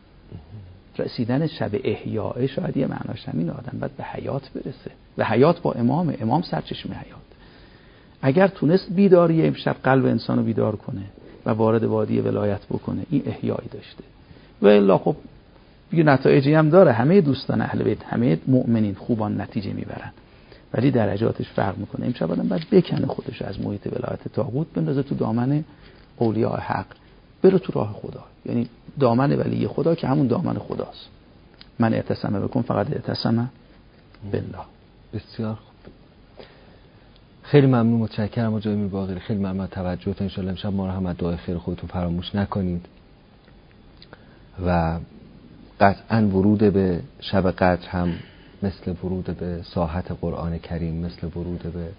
رسیدن شب احیاء شاید یه معناش همین، آدم باید به حیات برسه و حیات با امام سرچشمه حیات. اگر تونست بیداری امشب قلب انسانو بیدار کنه و وارد وادی ولایت بکنه، این احیایی داشته. و الا خب یه نتایجی هم داره. همه دوستان اهل بیت، همه مؤمنین خوبان نتیجه میبرن، ولی درجاتش فرق میکنه. امشب آدم باید بکنه خودش از محیط ولایت طاغوت، بندازه تو دامن اولیاء حق، بره تو راه خدا. یعنی دامن ولی خدا که همون دامن خداست. من اعتصم بکن فقط اعتصم بالله. بسیار خوب. خیلی ممنون، متشکرم آقای میرباقری. خیلی ممنون از توجهتون. ان شاءالله امشب ما رو هم از دعای خیر خودتون فراموش نکنید و قطعاً ورود به شب قدر هم مثل ورود به ساحت قرآن کریم، مثل ورود به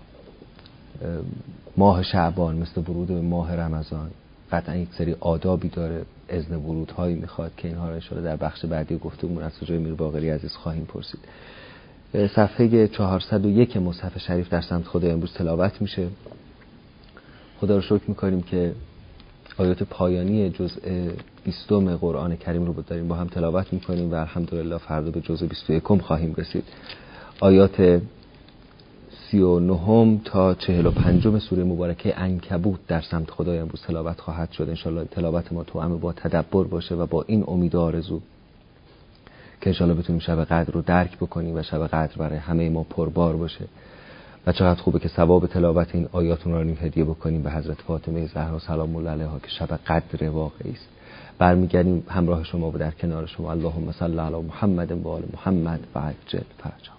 ماه شعبان، مثل ورود به ماه رمضان قطعاً یک سری آدابی داره، اذن ورودهایی میخواد که اینها رو ان شاءالله در بخش بعدی گفتگومون از آقای میرباقری عزیز خواهیم پرسید. صفحه 401 مصحف شریف در سمت خدا امروز تلاوت میشه. خدا رو شکر میکنیم که آیات پایانی جزء 20 قرآن کریم رو داریم با هم تلاوت میکنیم و الحمدلله فردا به جزء 21 خواهیم رسید. آیات 39 تا 45 سوره مبارکه عنکبوت در سمت خدای امروز تلاوت خواهد شد. انشالله تلاوت ما توأم با تدبر باشه و با این امید و آرزو که انشالله بتونیم شب قدر رو درک بکنیم و شب قدر برای همه ما پربار باشه. و چقدر خوبه که ثواب تلاوت این آیات رو هدیه بکنیم به حضرت فاطمه زهرا سلام الله علیها که شب قدر واقعی است. برمیگردیم همراه شما و در کنار شما. اللهم صل علی محمد و آل محمد و عجل فرجهم.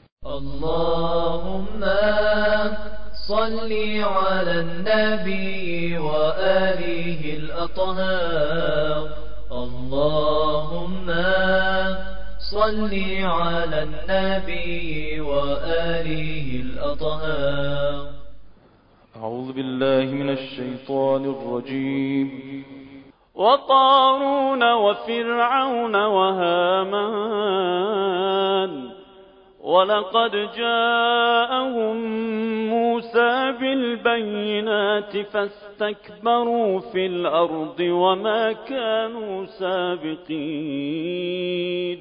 اللهم صل على النبي وآله الأطهار. اللهم صل على النبي وآله الأطهار. أعوذ بالله من الشيطان الرجيم. وقارون وفرعون وهامان ولقد جاءهم موسى بالبينات فاستكبروا في الأرض وما كانوا سابقين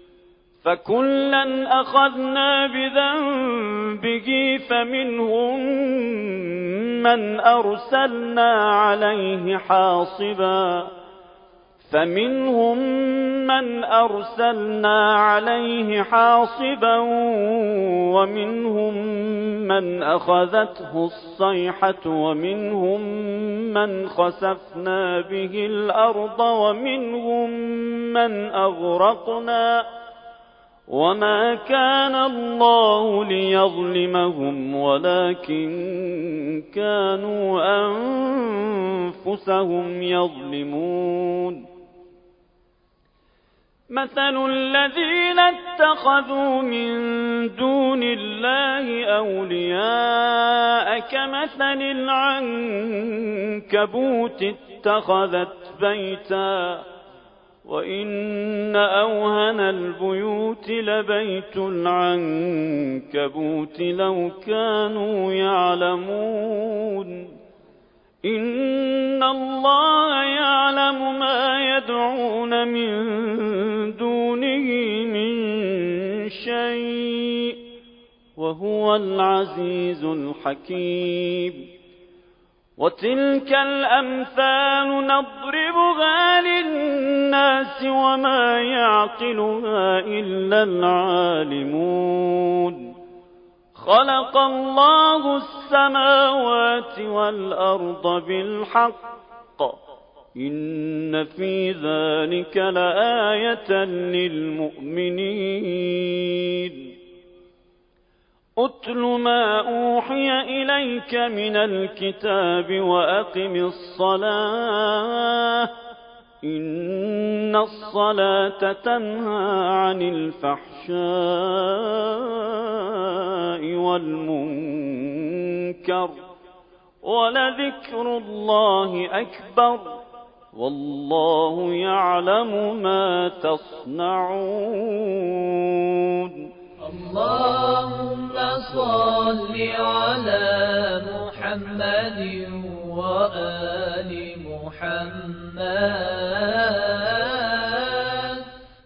فكلا أخذنا بذنبه فمنهم من أرسلنا عليه حاصبا ومنهم من أخذته الصيحة ومنهم من خسفنا به الأرض ومنهم من أغرقنا وما كان الله ليظلمهم ولكن كانوا أنفسهم يظلمون. مثل الذين اتخذوا من دون الله أولياء كمثل العنكبوت اتخذت بيتا وإن أوهن البيوت لبيت العنكبوت لو كانوا يعلمون. إن الله يعلم ما يدعون من دونه من شيء وهو العزيز الحكيم. وتلك الأمثال نضربها للناس وما يعقلها إلا العالمون. خلق الله السماوات والأرض بالحق إن في ذلك لآية للمؤمنين. أتل ما أوحي إليك من الكتاب وأقم الصلاة إن الصلاة تنهى عن الفحشاء والمنكر ولذكر الله أكبر والله يعلم ما تصنعون. اللهم صل على محمد وآل محمد.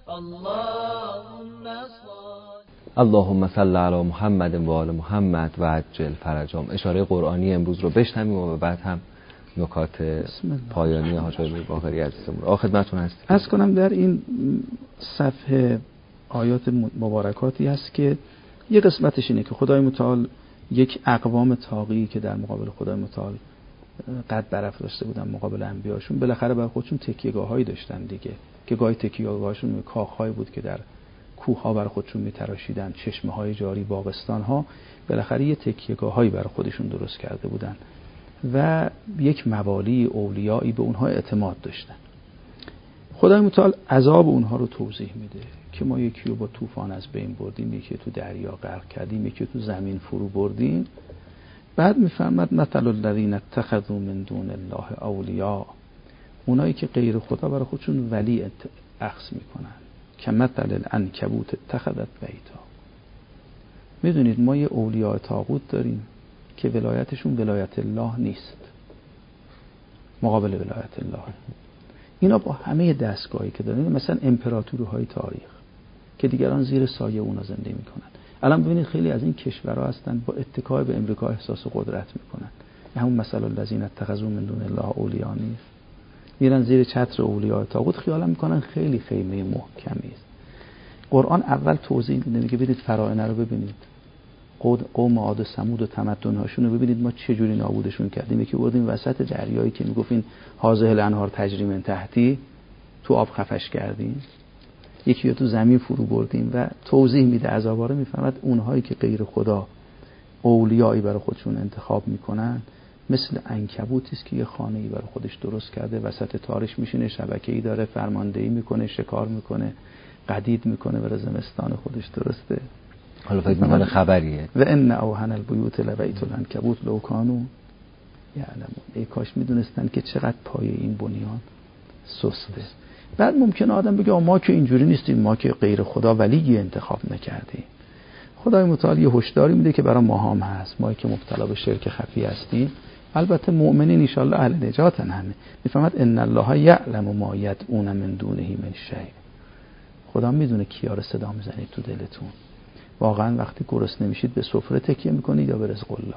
اللهم صل علی محمد و آل محمد و عجل فرجهم. اشاره قرآنی امروز رو بشنویم و بعد هم نکات پایانی حاج آقای باقری عزیزمون رو خدمتتون هستیم. عرض کنم در این صفحه آیات مبارکاتی هست که یه قسمتش اینه که خدای متعال یک اقوام طاغی که در مقابل خدای متعال قد برافراشته بودن مقابل انبیاشون بالاخره برای خودشون تکیه‌گاه‌هایی داشتن دیگه که گاهی تکیه‌گاهاشون کاخ‌هایی بود که در کوه‌ها برای خودشون می‌تراشیدن، چشمه‌های جاری، باغستان‌ها، بالاخره یه تکیه‌گاه‌هایی برای خودشون درست کرده بودن و یک موالی اولیایی به اونها اعتماد داشتن. خدای متعال عذاب اونها رو توضیح میده که ما یکی رو با طوفان از بین بردیم، یکی تو دریا غرق کردیم، یکی تو زمین فرو بردیم. بعد میفرماد مثل الذین اتخذوا من دون الله اولیاء، اونایی که غیر خدا برای خودشون ولی اخذ میکنن، که مثل العنکبوت اتخذت بیتا. میدونید ما یه اولیاء طاغوت داریم که ولایتشون ولایت الله نیست، مقابل ولایت الله. اینا با همه دستگاهی که دارن، مثلا امپراتوری‌های تاریخ که دیگران زیر سایه اونا زنده میکنن، الان ببینید خیلی از این کشورها هستن با اتکای به امریکا احساس قدرت میکنن. همون مثلا الذین اتخذوا من دون الله اولیاء نیست، میرن زیر چتر اولیاء طاغوت خیال میکنن خیلی خیمه محکمی است. قرآن اول توضیح میده، میگه برید فراعنه رو ببینید، قوم عاد و ثمود و تمدن‌هاشون رو ببینید ما چه جوری نابودشون کردیم. یکی بردیم وسط دریایی که میگفت این هذه الانهار تجری من تحتی، تو آب خفش کردیم. یکی رو تو زمین فرو بردیم و توضیح میده عذاباره. میفهمد اونهایی که غیر خدا اولیایی برای خودشون انتخاب میکنن مثل عنکبوتی است که یه خانه‌ای برای خودش درست کرده، وسط تارش میشینه، شبکه‌ای داره، فرماندهی میکنه، شکار میکنه، قدید میکنه، برای زمستان خودش درسته. حالا فکر میکنه خبریه. و ان اوهن البیوت لبیت العنکبوت لو کانوا یعلمون. ای کاش میدونستن که چقدر پایه این بنیان سسته. بعد ممکنه آدم بگه ما که اینجوری نیستیم، ما که غیر خدا ولی انتخاب نکردیم. خدای متعال یه هشداری میده که برای ما هم هست، ما که مبتلا به شرک خفی هستیم. البته مؤمنین ان شاء الله اهل نجاتن. همه میفهمد ان الله یعلم ما یدعون من دونه من شیء. خدا میدونه کیا رو صدا میزنید تو دلتون. واقعا وقتی گرسنه میشید به سفره تکیه میکنید یا به رزق الله؟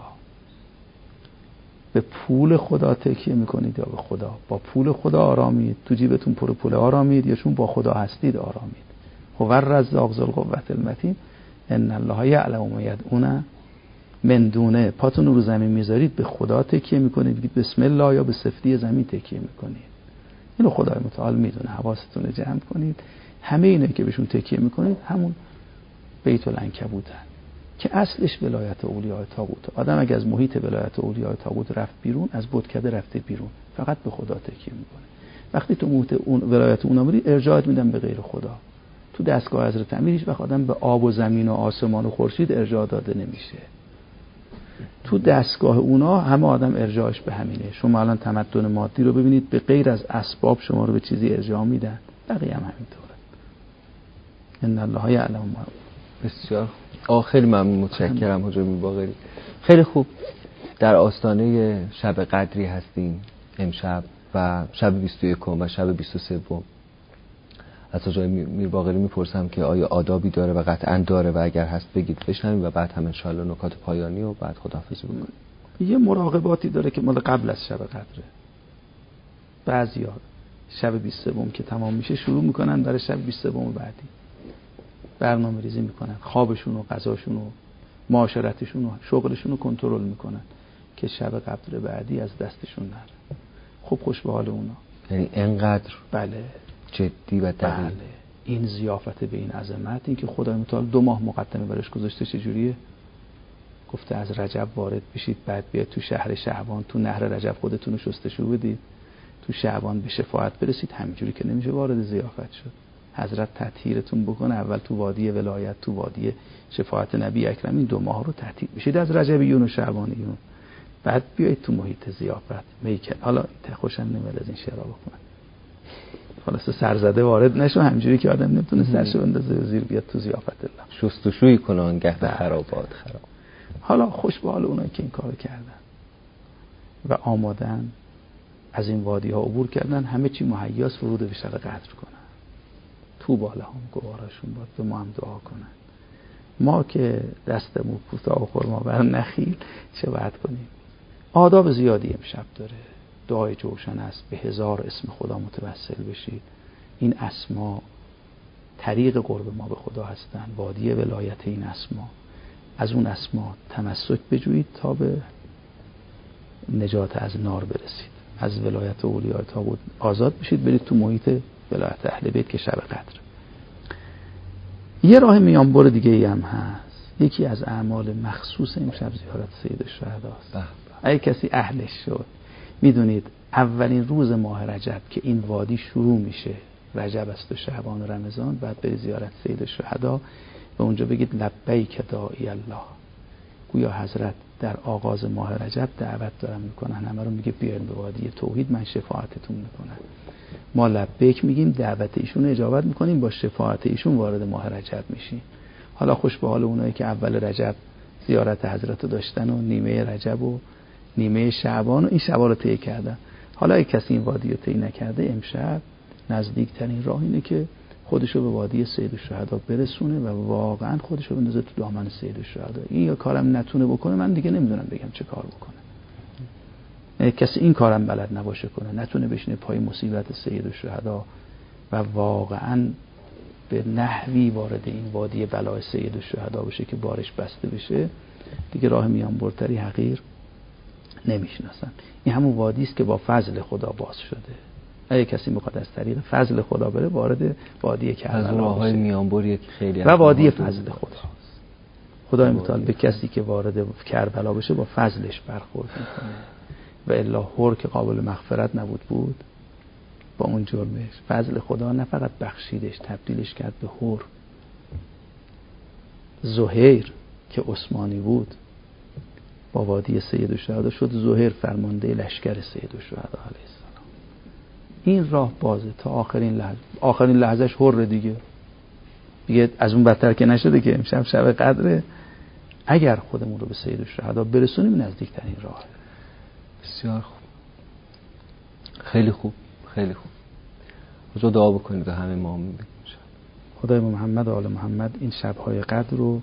به پول خدا تکیه میکنید یا به خدا؟ با پول خدا آرامید، تو جیبتون پر پول آرامید، یا چون با خدا هستید آرامید؟ هو الرزاق ذو القوة المتین ان الله یعلم ما یدعون من دونه. پاتون رو زمین میذارید به خدا تکیه میکنید، بگید بسم الله، یا به سفتی زمین تکیه میکنید؟ اینو خدای متعال میدونه. حواستون رو جمع کنید. همه اینه که بهشون تکیه میکنید همون بیت العنکبوتن که اصلش ولایت اولیاء طاغوت. آدم اگه از محیط ولایت اولیاء طاغوت رفت بیرون، از بتکده رفته بیرون، فقط به خدا تکیه میکنه. وقتی تو محیط اون ولایت اون آمری، ارجاعت میدن به غیر خدا. تو دستگاه حضرت امیر هیچ وقت آدم به آب و زمین و آسمان و خورشید ارجاع داده نمیشه. تو دستگاه اونا همه آدم ارجاعش به همینه. شما الان تمدن مادی رو ببینید، به غیر از اسباب شما رو به چیزی ارجاع میدن، بقیه هم همینطوره. ان الله یعلم ما. بسیار خیلی ممنون، متشکرم حاج میرباقری. خیلی خوب. در آستانه شب قدری هستیم امشب و شب 21 و شب 23. از حاج میرباقری میپرسم که آیا آدابی داره و قطعاً داره و اگر هست بگید بشنویم و بعد هم ان شاء الله نکات پایانی و بعد خداحافظی بکنیم. یه مراقباتی داره که مال قبل از شب قدره. بعضیا شب 23 که تمام میشه شروع میکنن برای شب 23 بعدی برنامه ریزی میکنن، خوابشون و غذاشون و معاشرتشون و شغلشون رو کنترل میکنن که شب قدر بعدی از دستشون نره. خوب خوش به حال اونا. یعنی انقدر بله جدی و دقیق. بله. این ضیافت به این عظمت، این که خدای متعال 2 ماه مقدمه برش گذاشته، چجوریه؟ گفته از رجب وارد بشید، بعد بیاد تو شهر شعبان، تو نهر رجب خودتون رو شستشو بدید، تو شعبان به شفاعت برسید. همینجوری که نمیشه وارد ضیافت شد. حضرت تطهیرتون بکنه، اول تو وادی ولایت، تو وادی شفاعت نبی اکرم، این 2 ماه رو تطهیر بشید از رجبیون و شعبانیون، بعد بیایید تو محیط ضیافت. میکن حالا خوشم نمیاد از این شعرها بخونم، خلاص سرزده وارد نشو، همینجوری که آدم نمیتونه سرشو بندازه زیر بیاد تو ضیافت الله، شستشویی کنه آنگه خرابات خراب. حالا خوش به حال اونایی که این کارو کردن و آمادن از این وادی ها عبور کردن، همه چی مهیاس ورود به شب قدر کنن. تو بالا هم گوارشون باد، به ما هم دعا کنن. ما که دستمون کوتاه و خرما بر نخیل چه باید کنیم؟ آداب زیادی امشب داره. دعای جوشن است، به 1000 اسم خدا متوسل بشید. این اسما طریق قرب ما به خدا هستن، وادی ولایت این اسما. از اون اسما تمسک بجویید تا به نجات از نار برسید، از ولایت اولیاء طاغوت آزاد بشید، برید تو محیط ولایت اهل بیت که شب قدر. یه راه میانبر دیگه ای هم هست. یکی از اعمال مخصوص امشب زیارت سید الشهدا است. اگه کسی اهلش شد، میدونید اولین روز ماه رجب که این وادی شروع میشه، رجب است و شعبان و رمضان، بعد به زیارت سید الشهدا و اونجا بگید لبیک داعی الله. گویا حضرت در آغاز ماه رجب دعوت دارن میکنن همه رو، میگه بیاین به وادی توحید، من شفاعتتون میکنم. ما لبیک میگیم، دعوت ایشون اجابت میکنیم، با شفاعت ایشون وارد ماه رجب میشیم. حالا خوش به حال اونایی که اول رجب زیارت حضرت داشتن و نیمه رجب و نیمه شعبان و این شبا رو طی کردن. حالا اگه کسی این وادی رو طی نکرده، امشب نزدیکترین راه اینه که خودشو به وادی سید الشهدا برسونه و واقعا خودشو بندازه تو دامن سید الشهدا. این یا کارم نتونه بکنه، من دیگه نمیدونم بگم چه کار بکنه. کسی این کارم بلد نباشه کنه، نتونه بشینه پای مصیبت سید الشهدا و واقعا به نحوی وارد این وادی بلای سید الشهدا بشه که بارش بسته بشه، دیگه راه میان برتری حقیر نمیشناسن. این همون وادی است که با فضل خدا باز شده. اگه کسی میخواد از طریق فضل خدا بره، وارد وادی کربلا بشه. از راههای میانبری که خیلی و وادی فضل خدا. خدای متعال به کسی که وارد کربلا بشه با فضلش برخورد میکنه و الا هر که قابل مغفرت بود با اون جرمش. فضل خدا نه فقط بخشیدش، تبدیلش کرد به هر. زهیر که عثمانی بود با وادی سید الشهدا شد زهیر فرمانده لشکر سید الشهدا علیه السلام. این راه بازه تا آخرین لحظهش هر دیگه از اون بدتر که نشده که امشب شب قدره. اگر خودمون رو به سید الشهدا برسونیم نزدیکترین راه. بسیار خوب، خیلی خوب، خیلی خوب. حضور دعا بکنید و همه ما بگیم خدای محمد و آل محمد این شب‌های قدر رو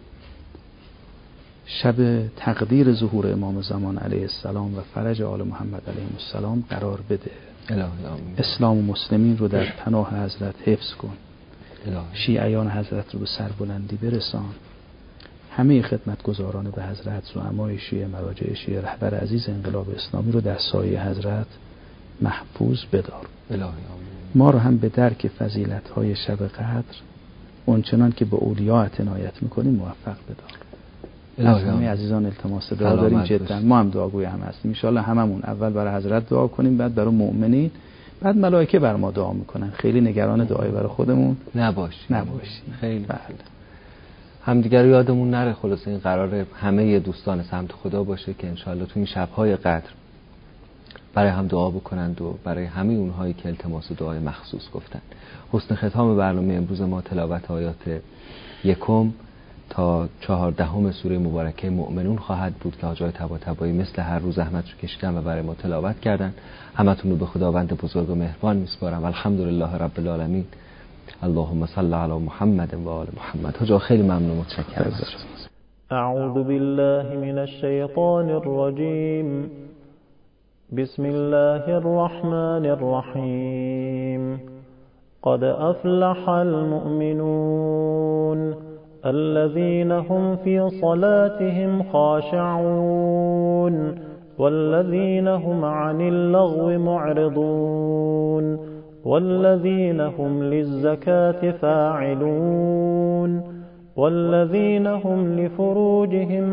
شب تقدیر ظهور امام زمان علیه السلام و فرج آل محمد علیه السلام قرار بده. الهی آمین. اسلام و مسلمین رو در پناه حضرت حفظ کن. الهی. شیعیان حضرت رو به سربلندی برسان. همه خدمتگزاران به حضرت، زعمای شیعه، مراجع شیعه، رهبر عزیز انقلاب اسلامی رو در سایه حضرت محفوظ بدار. الهی آمین. ما رو هم به درک فضیلت‌های شب قدر اونچنان که به اولیاء عنایت می‌کنیم موفق بدار. از همه عزیزان التماس دعا داریم جدا. ما هم دعاگوی هم هستیم. ان شاءالله هممون اول برای حضرت دعا کنیم، بعد برای مؤمنین، بعد ملائکه بر ما دعا میکنن. خیلی نگران دعای برای خودمون نباشیم. خیلی بله. همدیگر رو یادمون نره. خلاص این قراره همه دوستان سمت خدا باشه که ان شاءالله تو این شب‌های قدر برای هم دعا بکنند و برای همه اونهایی که التماس دعای مخصوص گفتن. حسن ختام برنامه امروز ما تلاوت آیات 1 تا 14 سوره مبارکه مؤمنون خواهد بود که حاجی طباطبایی مثل هر روز زحمت رو کشیدن و برای ما تلاوت کردن. همتون رو به خداوند بزرگ و مهربان میسپارم. الحمدلله رب العالمین. اللهم صل علی محمد و آل محمد. حاجی خیلی ممنون، متشکرم. اعوذ بالله من الشیطان الرجیم. بسم الله الرحمن الرحیم. قد افلح المؤمنون الذين هم في صلاتهم خاشعون والذين هم عن اللغو معرضون والذين هم للزكاة فاعلون والذين هم لفروجهم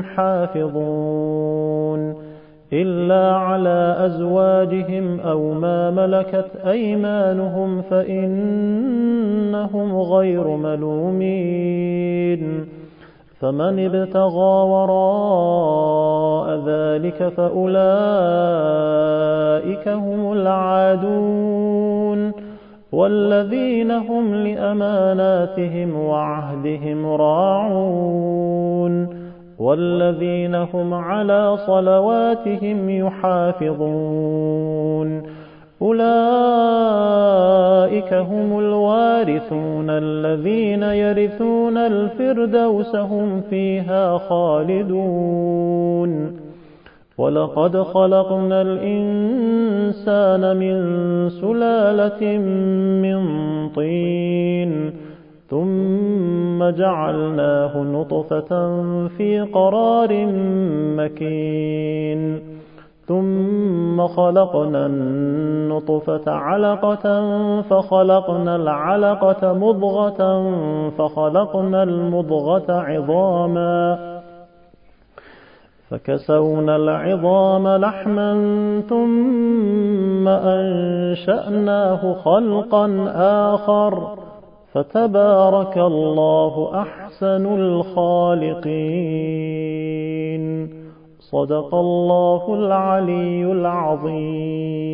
حافظون إلا على أزواجهم أو ما ملكت أيمانهم فإنهم غير ملومين فمن ابتغى وراء ذلك فأولئك هم العادون والذين هم لأماناتهم وعهدهم راعون والذين هم على صلواتهم يحافظون أولئك هم الوارثون الذين يرثون الفردوس هم فيها خالدون ولقد خلقنا الإنسان من سلالة من طين ثم جعلناه نطفة في قرار مكين ثم خلقنا النطفة علقة فخلقنا العلقة مضغة فخلقنا المضغة عظاما فكسونا العظام لحما ثم أنشأناه خلقا آخر فتبارك الله أحسن الخالقين. صدق الله العلي العظيم.